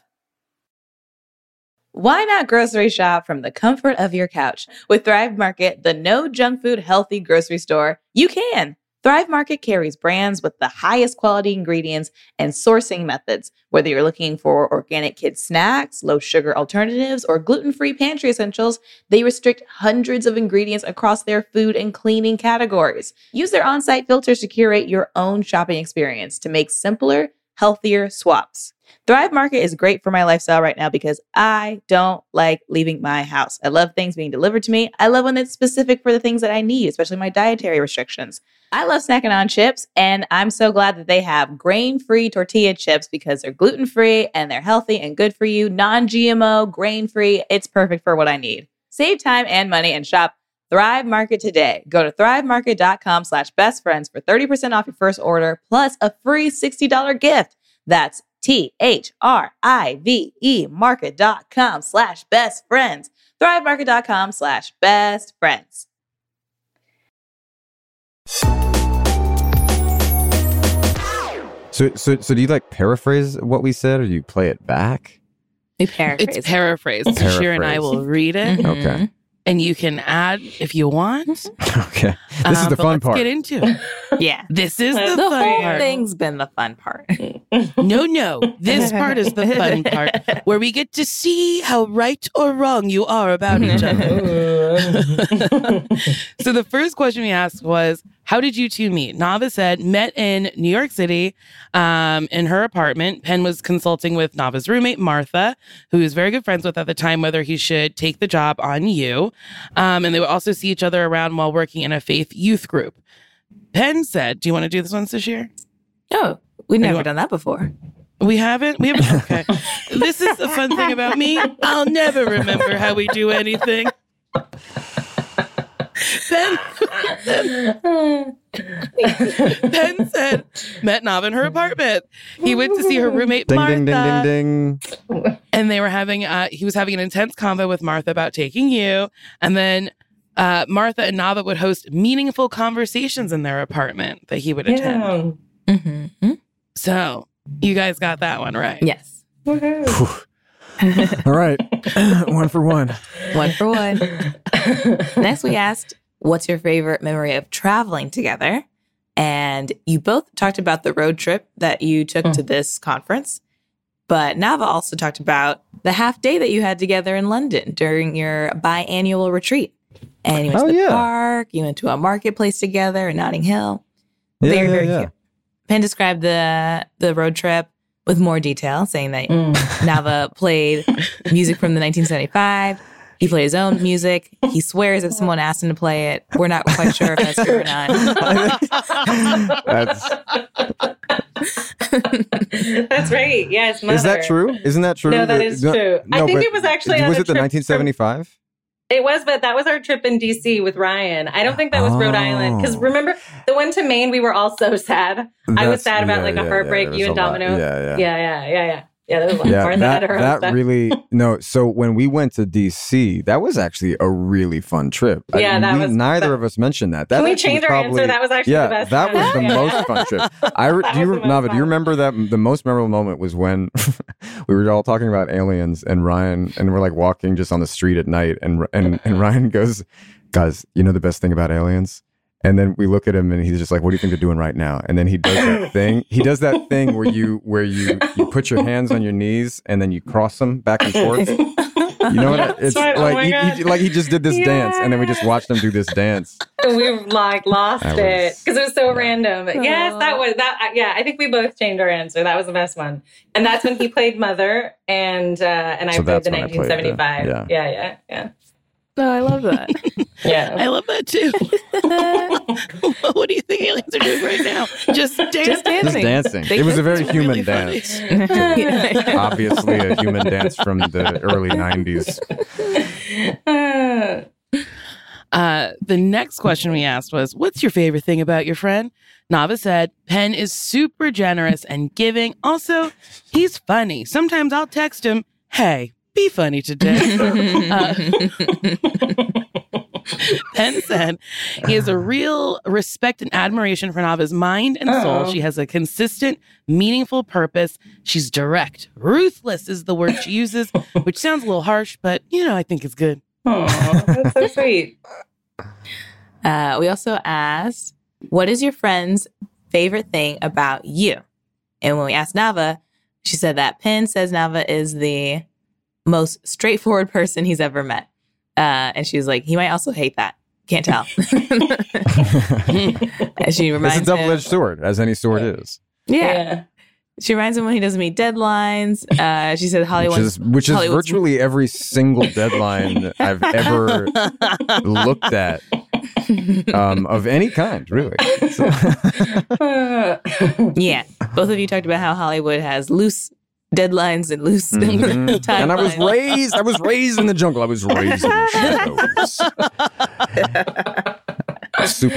Why not grocery shop from the comfort of your couch? With Thrive Market, the no junk food healthy grocery store, you can. Thrive Market carries brands with the highest quality ingredients and sourcing methods. Whether you're looking for organic kids snacks, low sugar alternatives, or gluten-free pantry essentials, they restrict hundreds of ingredients across their food and cleaning categories. Use their on-site filters to curate your own shopping experience to make simpler, healthier swaps. Thrive Market is great for my lifestyle right now because I don't like leaving my house. I love things being delivered to me. I love when it's specific for the things that I need, especially my dietary restrictions. I love snacking on chips, and I'm so glad that they have grain-free tortilla chips because they're gluten-free and they're healthy and good for you, non-GMO, grain-free. It's perfect for what I need. Save time and money and shop Thrive Market today. Go to thrivemarket.com/bestfriends for 30% off your first order plus a free $60 gift. That's THRIVE market.com/bestfriends. thrivemarket.com/bestfriends. So do you like paraphrase what we said, or do you play it back? We paraphrase. It's paraphrased. Shira and I will read it. Mhm. Okay. And you can add if you want. Okay. This is the But fun let's part. get into it. Yeah. This is the The fun whole part. thing's been the fun part. No. This part is the fun part where we get to see how right or wrong you are about each other. So the first question we asked was, how did you two meet? Nava said, met in New York City in her apartment. Penn was consulting with Nava's roommate, Martha, who he was very good friends with at the time, whether he should take the job on you. And they would also see each other around while working in a faith youth group. Penn said, do you want to do this one, Sashir? Oh, we've never done that before. We haven't? We haven't? Okay. This is the fun thing about me. I'll never remember how we do anything. Penn said, met Nava in her apartment. He went to see her roommate, Ding, Martha. ding, ding, ding, ding. And they were having, he was having an intense convo with Martha about taking you. And then Martha and Nava would host meaningful conversations in their apartment that he would attend. Mm-hmm. So you guys got that one right. Yes. Whew. All right. 1 for 1. 1 for 1. Next, we asked, what's your favorite memory of traveling together? And you both talked about the road trip that you took to this conference. But Nava also talked about the half day that you had together in London during your biannual retreat. And you went to the park, you went to a marketplace together in Notting Hill. Very, very cute. Penn described the road trip with more detail, saying that Nava played music from the 1975. He played his own music. He swears if someone asked him to play it. We're not quite sure if that's true or not. That's right. Yes, mother. Is that true? Isn't that true? No, that is true. I think it was actually Was on it the 1975? It was, but that was our trip in DC with Ryan. I don't think that was Rhode Island. Because remember, the one to Maine, we were all so sad. I was sad about a heartbreak, you and Domino. Yeah, there was a lot more that really, no. So when we went to DC, that was actually a really fun trip. Yeah, neither of us mentioned that. Can we change our answer? That was actually the best. That was the most fun trip. Nava, do you remember that the most memorable moment was when we were all talking about aliens and Ryan, and we're like walking just on the street at night, and Ryan goes, "Guys, you know the best thing about aliens?" And then we look at him and he's just like, "What do you think they're doing right now?" And then he does that thing. He does that thing where you put your hands on your knees and then you cross them back and forth. You know what? It's like he just did this dance, and then we just watched him do this dance. And we like lost it because it was so random. Yes, that was that. Yeah, I think we both changed our answer. That was the best one. And that's when he played Mother, and I played the 1975. Yeah. Oh, I love that. Yeah. I love that too. What do you think aliens are doing right now? Just dancing. Just dancing. It was a very human dance. Obviously a human dance from the early 90s. The next question we asked was, what's your favorite thing about your friend? Nava said, Penn is super generous and giving. Also, he's funny. Sometimes I'll text him, hey, be funny today. Penn said he has a real respect and admiration for Nava's mind and soul. She has a consistent, meaningful purpose. She's direct. Ruthless is the word she uses, which sounds a little harsh, but, I think it's good. Oh, that's so sweet. We also asked, what is your friend's favorite thing about you? And when we asked Nava, she said that Penn says Nava is the most straightforward person he's ever met. And she was like, he might also hate that. Can't tell. And she reminds him. It's a double-edged sword, as any sword is. Yeah. She reminds him when he doesn't meet deadlines. She said Hollywood, which is virtually every single deadline I've ever looked at of any kind, really. So. Yeah, both of you talked about how Hollywood has loose deadlines and loose timelines. And I was raised in the jungle. I was raised in the shadows. Super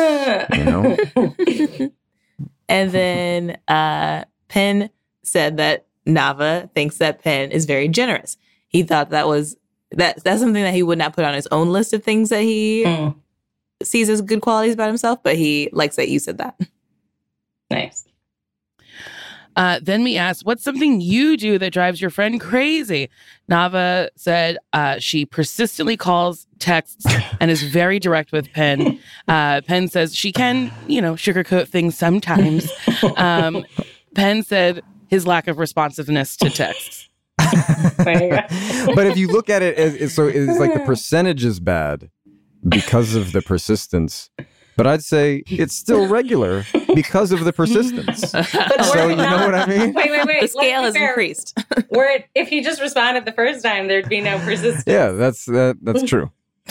loose, And then Penn said that Nava thinks that Penn is very generous. He thought that's something that he would not put on his own list of things that he sees as good qualities about himself, but he likes that you said that. Nice. Then we asked, what's something you do that drives your friend crazy? Nava said she persistently calls, texts, and is very direct with Penn. Penn says she can, sugarcoat things sometimes. Penn said his lack of responsiveness to texts. But if you look at it, it's like the percentage is bad because of the persistence. But I'd say it's still regular because of the perspersistence. So you know what I mean? Wait. The scale has increased. Where if you just responded the first time, there'd be no persistence. Yeah, that's true.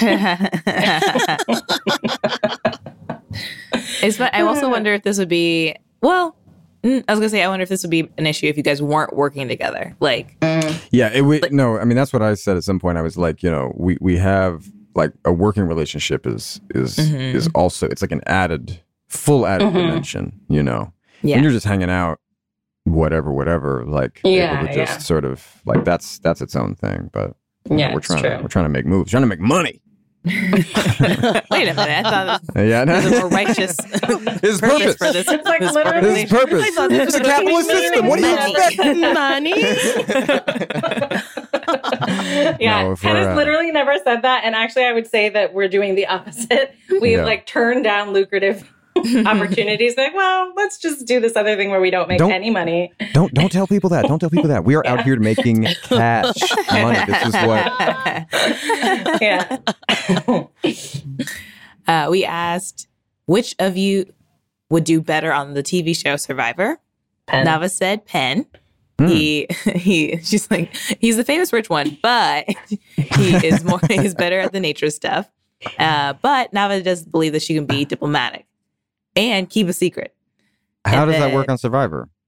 It's fun. I also wonder if this would be, I was going to say, I wonder if this would be an issue if you guys weren't working together. Yeah, no, I mean, that's what I said at some point. I was like, we have like a working relationship is also, it's like an full added dimension, Yeah. When you're just hanging out, whatever, like able to just sort of like, that's its own thing. But we're trying to make moves, trying to make money. Wait a minute, I thought there's a more righteous his purpose for this. It's like literally his purpose. It's a capitalist system. What do you expect? Money. Yeah, Penn has literally never said that. And actually, I would say that we're doing the opposite. We've turned down lucrative opportunities. Like, well, let's just do this other thing where we don't make any money. Don't tell people that. Don't tell people that. We are out here making cash money. This is what. We asked which of you would do better on the TV show Survivor. Penn. Nava said Penn. She's like, he's the famous rich one, but he's better at the nature stuff. But Nava does believe that she can be diplomatic and keep a secret. How does that work on Survivor?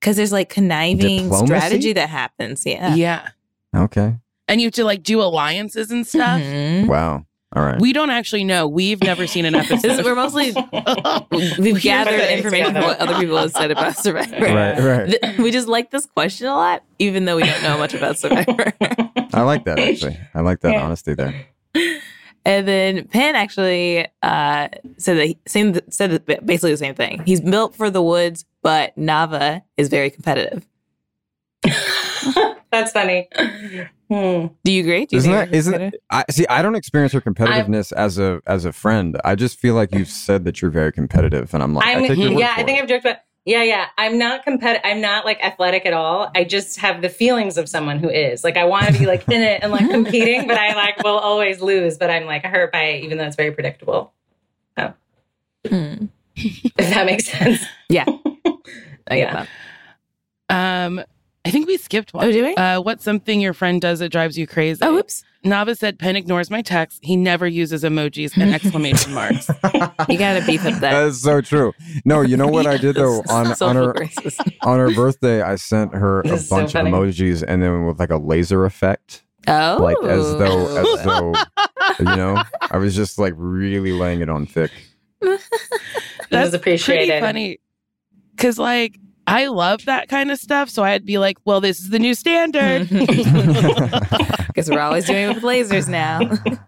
Because there's like conniving Diplomacy? strategy that happens. Yeah. Yeah. Okay. And you have to like do alliances and stuff. Mhm. Wow. All right. We don't actually know. We've never seen an episode. We're mostly we've gathered information from what other people have said about Survivor. Right. We just like this question a lot, even though we don't know much about Survivor. I like that, actually. I like that honesty there. And then Penn actually said basically the same thing. He's built for the woods, but Nava is very competitive. That's funny. Do you agree? Do you I don't experience her competitiveness as a friend. I just feel like you've said that you're very competitive, and I'm like, I take your word for I think it. I've joked about. Yeah. I'm not competitive. I'm not like athletic at all. I just have the feelings of someone who is. Like I want to be like in it and like competing, but I like will always lose. But I'm like hurt by it, even though it's very predictable. Oh. If that makes sense. Yeah. I get that. I think we skipped one. Oh, did we? What's something your friend does that drives you crazy? Oh, oops. Nava said Penn ignores my texts. He never uses emojis and exclamation marks. You gotta beef up that. That is so true. No, you know what I did though on her on her birthday, I sent her a This is bunch so of funny. emojis and then with like a laser effect, Oh. like as though you know, I was just like really laying it on thick. That's was appreciated. pretty funny. Because like I love that kind of stuff. So I'd be like, well, this is the new standard. Because we're always doing it with lasers now.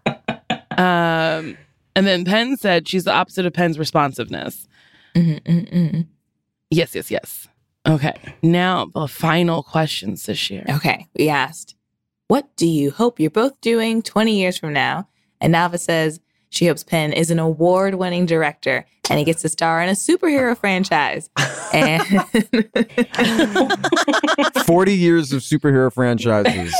And then Penn said she's the opposite of Penn's responsiveness. Yes. Okay. Now the final question, Sashir. Okay. We asked, what do you hope you're both doing 20 years from now? And Nava says she hopes Penn is an award-winning director and he gets to star in a superhero franchise. And 40 years of superhero franchises.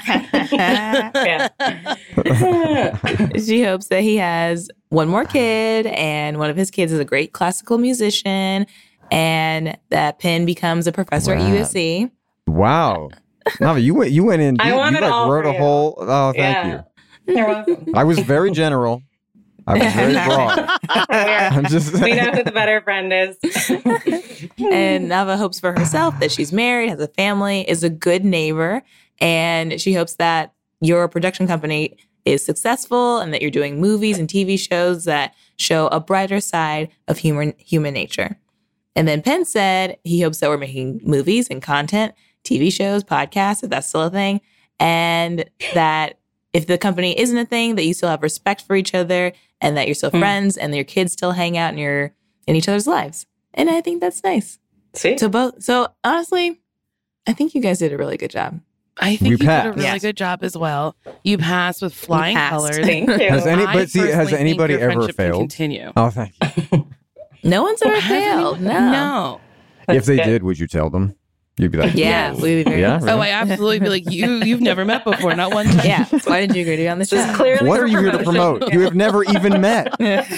She hopes that he has one more kid and one of his kids is a great classical musician and that Penn becomes a professor at USC. Wow. Nava, you went in. I You want it like all wrote for a you. whole. Oh, thank Yeah. You're welcome. you. I was very general. I was very broad. I'm just We know who the better friend is. And Nava hopes for herself that she's married, has a family, is a good neighbor. And she hopes that your production company is successful and that you're doing movies and TV shows that show a brighter side of human nature. And then Penn said he hopes that we're making movies and content, TV shows, podcasts, if that's still a thing. And that if the company isn't a thing, that you still have respect for each other and that you're still friends and your kids still hang out in each other's lives. And I think that's nice. Sweet. So honestly, I think you guys did a really good job. I think We you did a passed. really Yes. good job as well. You passed with flying passed. colors. Thank you. Has any- I but see, has personally think anybody your ever friendship can failed? Continue. Oh, thank you. No one's ever Has failed. anyone? No. No. If they good. did, would you tell them? You'd be like, Yeah, Yes. we'd be very Yeah, nice. Oh, I absolutely be like, you've never met before, not one time. Yeah. So why did you agree to be on the show? This is clearly what for are you here to promotion. promote? You have never even met.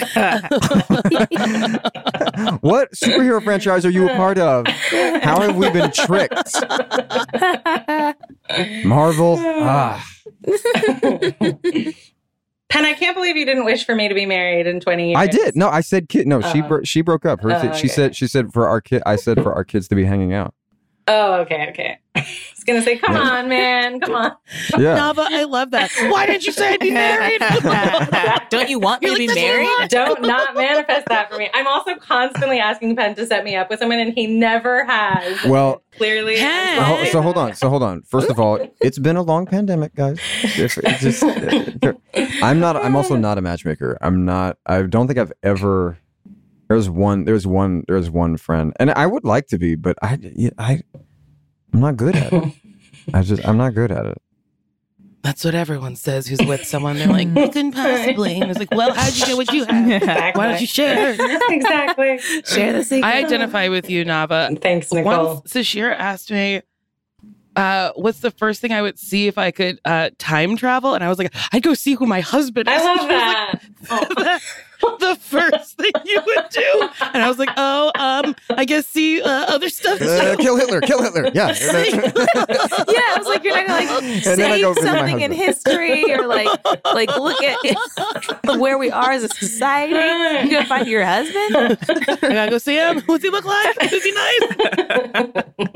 What superhero franchise are you a part of? How have we been tricked? Marvel? Ah. Penn, I can't believe you didn't wish for me to be married in 20 years. I did. No, I said kid. No, she broke up. She okay. said for our kid. I said for our kids to be hanging out. Oh, okay. I was going to say, come on, man. Come on. Yeah. Nava, I love that. Why didn't you say I'd be married? Don't you want me to be "That's a married? lot." Don't not manifest that for me. I'm also constantly asking Penn to set me up with someone, and he never has. Well, Clearly. Penn. I'm sorry. so hold on. First of all, it's been a long pandemic, guys. I'm also not a matchmaker. I don't think I've ever. There's one friend, and I would like to be, but I'm not good at it. I'm not good at it. That's what everyone says who's with someone. They're like, you couldn't possibly. And it's like, well, how'd you get what you have? Exactly. Why don't you share? Exactly. Share the secret. I identify with you, Nava. Thanks, Nicole. Once Sashir asked me, what's the first thing I would see if I could time travel? And I was like, I'd go see who my husband is. I love She was that. like, the first thing you would do. And I was like, I guess see other stuff. Kill Hitler. Yeah. Yeah, I was like, you're not gonna like then I say go visit my something in husband. history or like look at where we are as a society. You gonna find your husband? I gotta go see him. What's he look like? Is he nice?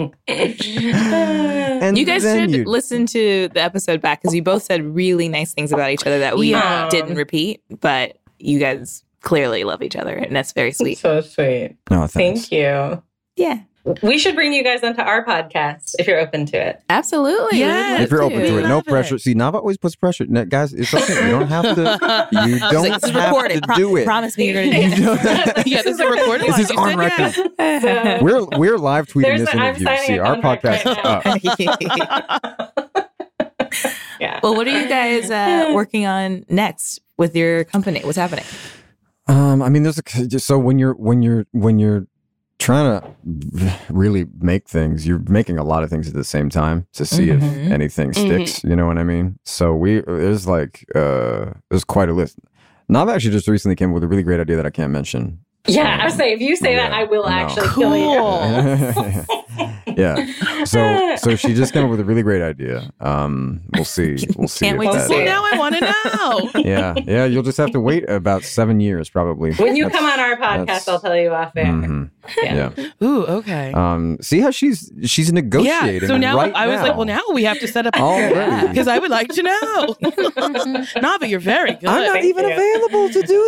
And You guys then should listen to the episode back because you both said really nice things about each other that we didn't repeat, but you guys clearly love each other, and that's very sweet. So sweet. Oh, thanks. Thank you. Yeah, We should bring you guys onto our podcast if you're open to it. absolutely. Yes. If you're open to it, no Love pressure. it. See, Nava always puts pressure. No, guys, it's okay. You don't have to. You don't This is have recorded. to do it. Promise me you're going to do You it. don't- Yeah, this is recorded. This is You on said record. yes. So, We're live tweeting this I'm interview. signing See, a our contract podcast right is up. yeah. Well, what are you guys working on next with your company? What's happening? I mean, so when you're trying to really make things, you're making a lot of things at the same time to see if anything sticks. You know what I mean? So there's quite a list. Nav actually just recently came up with a really great idea that I can't mention. Yeah, I was saying, if you say that, Yeah, I will no. actually kill you. Yeah. So she just came up with a really great idea. We'll see. We'll see. Can't if wait to that- see Well, it. now I want to know. Yeah. You'll just have to wait about 7 years, probably. When you That's- come on our podcast, that's- I'll tell you off air. Mhm. Yeah. Ooh, okay. See how she's negotiating. Yeah. So now right I was like, well, now we have to set up Already. because I would like to know. Nava, you're very good. I'm not Thank even you. available to do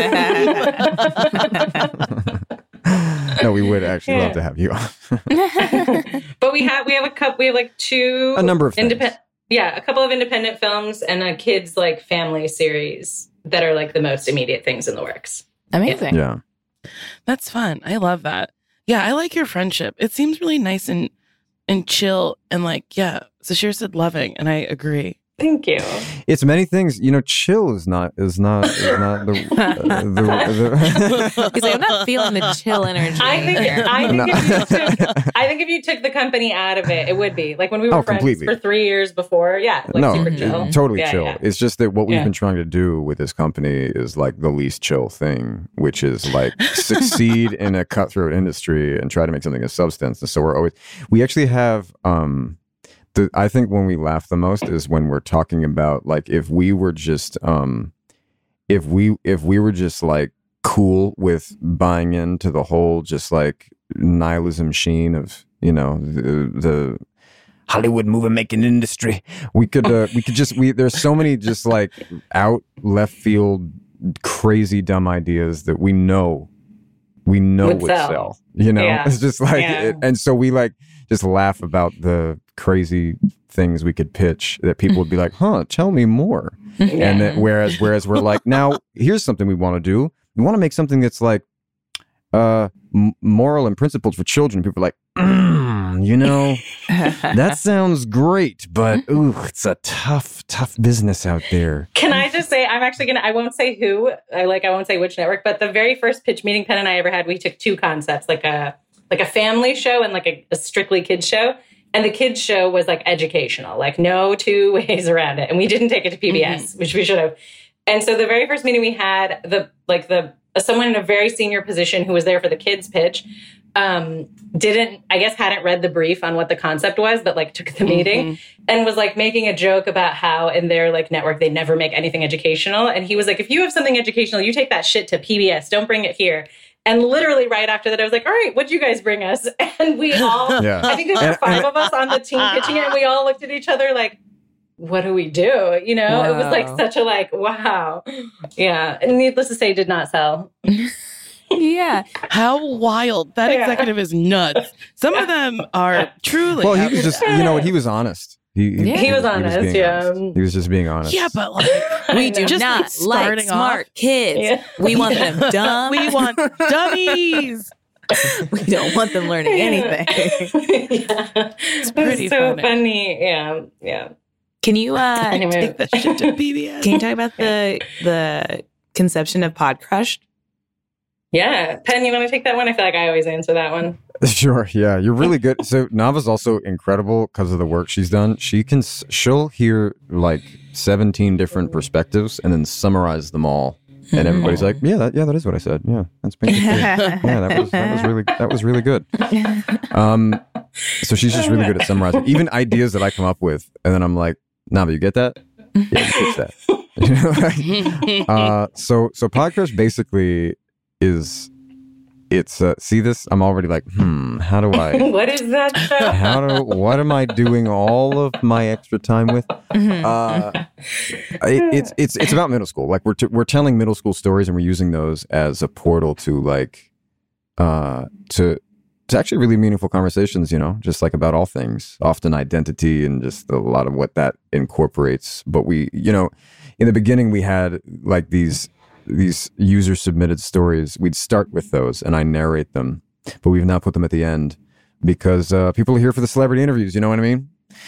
that. No, we would actually love to have you on. But we have like two A number of things. a couple of independent films and a kids like family series that are like the most immediate things in the works. Amazing. Yeah. That's fun. I love that. Yeah, I like your friendship. It seems really nice and chill and like, yeah. Sashir said loving, and I agree. Thank you. It's many things. You know, chill is not the He's like, I'm not feeling the chill energy. I think No. if you took the company out of it, it would be like when we were Oh, friends completely. for 3 years before. Yeah, like no, super chill. totally Yeah, chill. yeah. It's just that what we've Yeah. been trying to do with this company is like the least chill thing, which is like succeed in a cutthroat industry and try to make something of substance. And so we actually have, I think when we laugh the most is when we're talking about like, if we were just, if we were just like cool with buying into the whole just like nihilism sheen of, you know, the Hollywood movie making industry, we could just there's so many just like out left field crazy dumb ideas that we know would sell. You know, Yeah. it's just like Yeah. and so we like just laugh about the crazy things we could pitch that people would be like, huh, tell me more. And then whereas we're like, now here's something we want to do. We want to make something that's like moral and principled for children. People are like, you know, that sounds great, but ooh, it's a tough business out there. Can I just say, I won't say who, I won't say which network, but the very first pitch meeting Penn and I ever had, we took two concepts, like a family show and like a strictly kids show. And the kids show was like educational, like no two ways around it. And we didn't take it to PBS, which we should have. And so the very first meeting we had, someone in a very senior position who was there for the kids pitch, hadn't read the brief on what the concept was, but like took the meeting and was like making a joke about how in their like network, they never make anything educational. And he was like, if you have something educational, you take that shit to PBS, don't bring it here. And literally right after that, I was like, all right, what'd you guys bring us? And we all, Yeah. I think there were 5 of us on the team pitching it. And we all looked at each other like, what do we do? You know, It was like such a like, wow. Yeah. And needless to say, did not sell. Yeah. How wild. That Yeah. executive is nuts. Some of them are truly. Well, he was just, you know what, he was honest. He was honest, being yeah. honest. He was just being honest. Yeah, but like, We do Just not like starting smart off. kids. Yeah. We want them dumb. we want dummies. We don't want them learning anything. It's pretty so funny. funny. Yeah. Yeah. Can you Anyway. Take that shit to PBS. can you talk about the conception of Pod Crushed? Yeah. Penn, you want to take that one? I feel like I always answer that one. Sure. Yeah, you're really good. So Nava's also incredible because of the work she's done. She'll hear like 17 different perspectives and then summarize them all. And everybody's like, that is what I said. Yeah, that's basically it. Yeah, that was really good. So she's just really good at summarizing even ideas that I come up with, and then I'm like, Nava, you get that? Yeah, you pitch that. You know, like, so Podcast basically is see this? I'm already like, how do I? What is that show? What am I doing all of my extra time with? It's about middle school. Like we're telling middle school stories, and we're using those as a portal to like, to actually really meaningful conversations, just like about all things, often identity and just a lot of what that incorporates. But we, in the beginning we had like these user submitted stories. We'd start with those and I narrate them, but we've now put them at the end because people are here for the celebrity interviews. You know what I mean?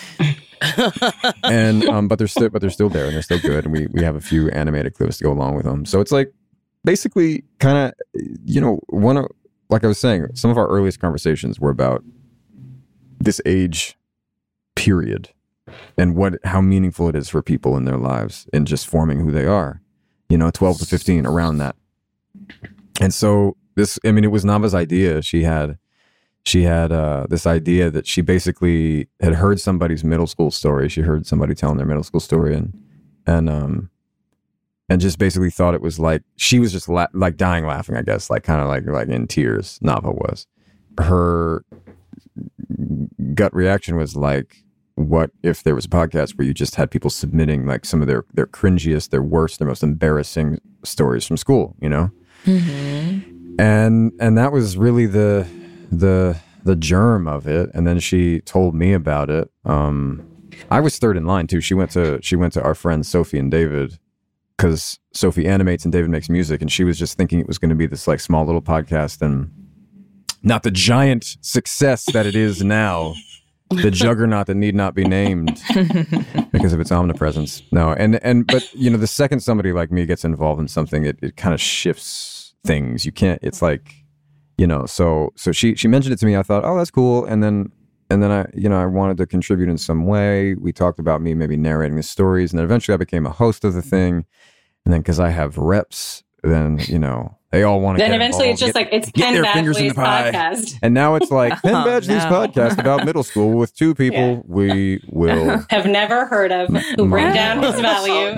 And but they're still there and they're still good. And we have a few animated clips to go along with them. So it's like basically kind of, like I was saying, some of our earliest conversations were about this age period and how meaningful it is for people in their lives and just forming who they are. 12 to 15, around that. And so it was Nava's idea. She had this idea that she basically had heard somebody's middle school story. She heard somebody telling their middle school story and just basically thought it was like, she was just like dying laughing, I guess, like kind of like in tears. Nava was. Her gut reaction was like, what if there was a podcast where you just had people submitting like some of their cringiest, their worst, their most embarrassing stories from school, Mm-hmm. And that was really the germ of it. And then she told me about it. I was third in line too. She went to our friends Sophie and David, because Sophie animates and David makes music, and she was just thinking it was going to be this like small little podcast and not the giant success that it is now. The juggernaut that need not be named because of its omnipresence. No, but the second somebody like me gets involved in something, it kind of shifts things. You can't. It's like, So she mentioned it to me. I thought, oh, that's cool. And then I wanted to contribute in some way. We talked about me maybe narrating the stories, and then eventually I became a host of the thing. And then because I have reps, then they all want to. Then eventually it's just it's Penn Badgley's podcast, and now it's like Penn Badgley's podcast about middle school with two people we will have never heard of who bring down his value.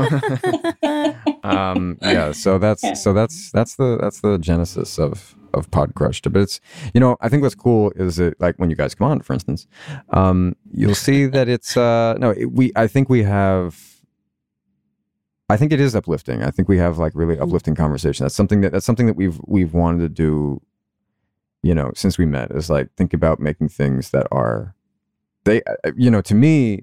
So that's the genesis of Pod Crushed. But it's I think what's cool is that like when you guys come on, for instance, you'll see that it's I think it is uplifting. I think we have like really uplifting conversation. That's something that we've wanted to do, since we met, is like think about making things that are, to me,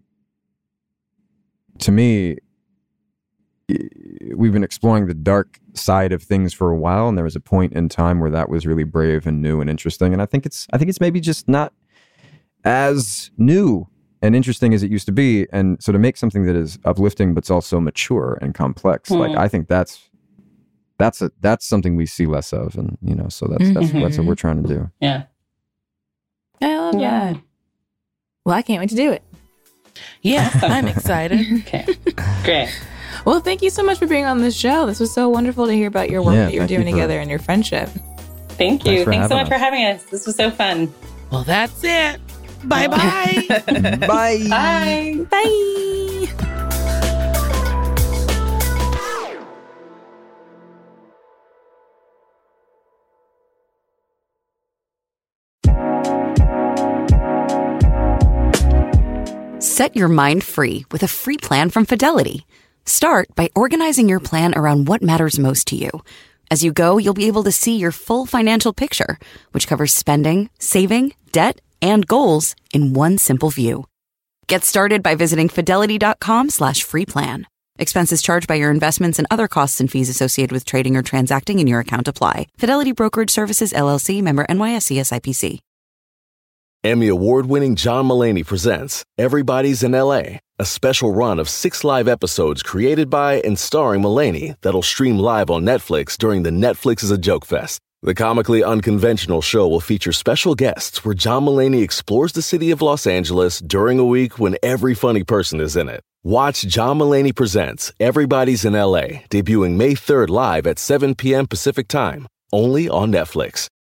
we've been exploring the dark side of things for a while, and there was a point in time where that was really brave and new and interesting. And I think it's maybe just not as new and interesting as it used to be. And so to make something that is uplifting, but it's also mature and complex, like I think that's something we see less of. And, so that's what we're trying to do. Yeah. I love that. Well, I can't wait to do it. Yeah, I'm excited. Okay. Great. Well, thank you so much for being on this show. This was so wonderful to hear about your work that you're doing together and your friendship. Thank you. Thanks so much for having us. This was so fun. Well, that's it. Bye-bye. Bye. Bye. Bye. Set your mind free with a free plan from Fidelity. Start by organizing your plan around what matters most to you. As you go, you'll be able to see your full financial picture, which covers spending, saving, debt, and goals in one simple view. Get started by visiting fidelity.com/free plan. Expenses charged by your investments and other costs and fees associated with trading or transacting in your account apply. Fidelity Brokerage Services, LLC, member NYSE SIPC. Emmy award-winning John Mulaney presents Everybody's in L.A., a special run of 6 live episodes created by and starring Mulaney that'll stream live on Netflix during the Netflix is a Joke Fest. The comically unconventional show will feature special guests where John Mulaney explores the city of Los Angeles during a week when every funny person is in it. Watch John Mulaney Presents Everybody's in L.A., debuting May 3rd live at 7 p.m. Pacific Time, only on Netflix.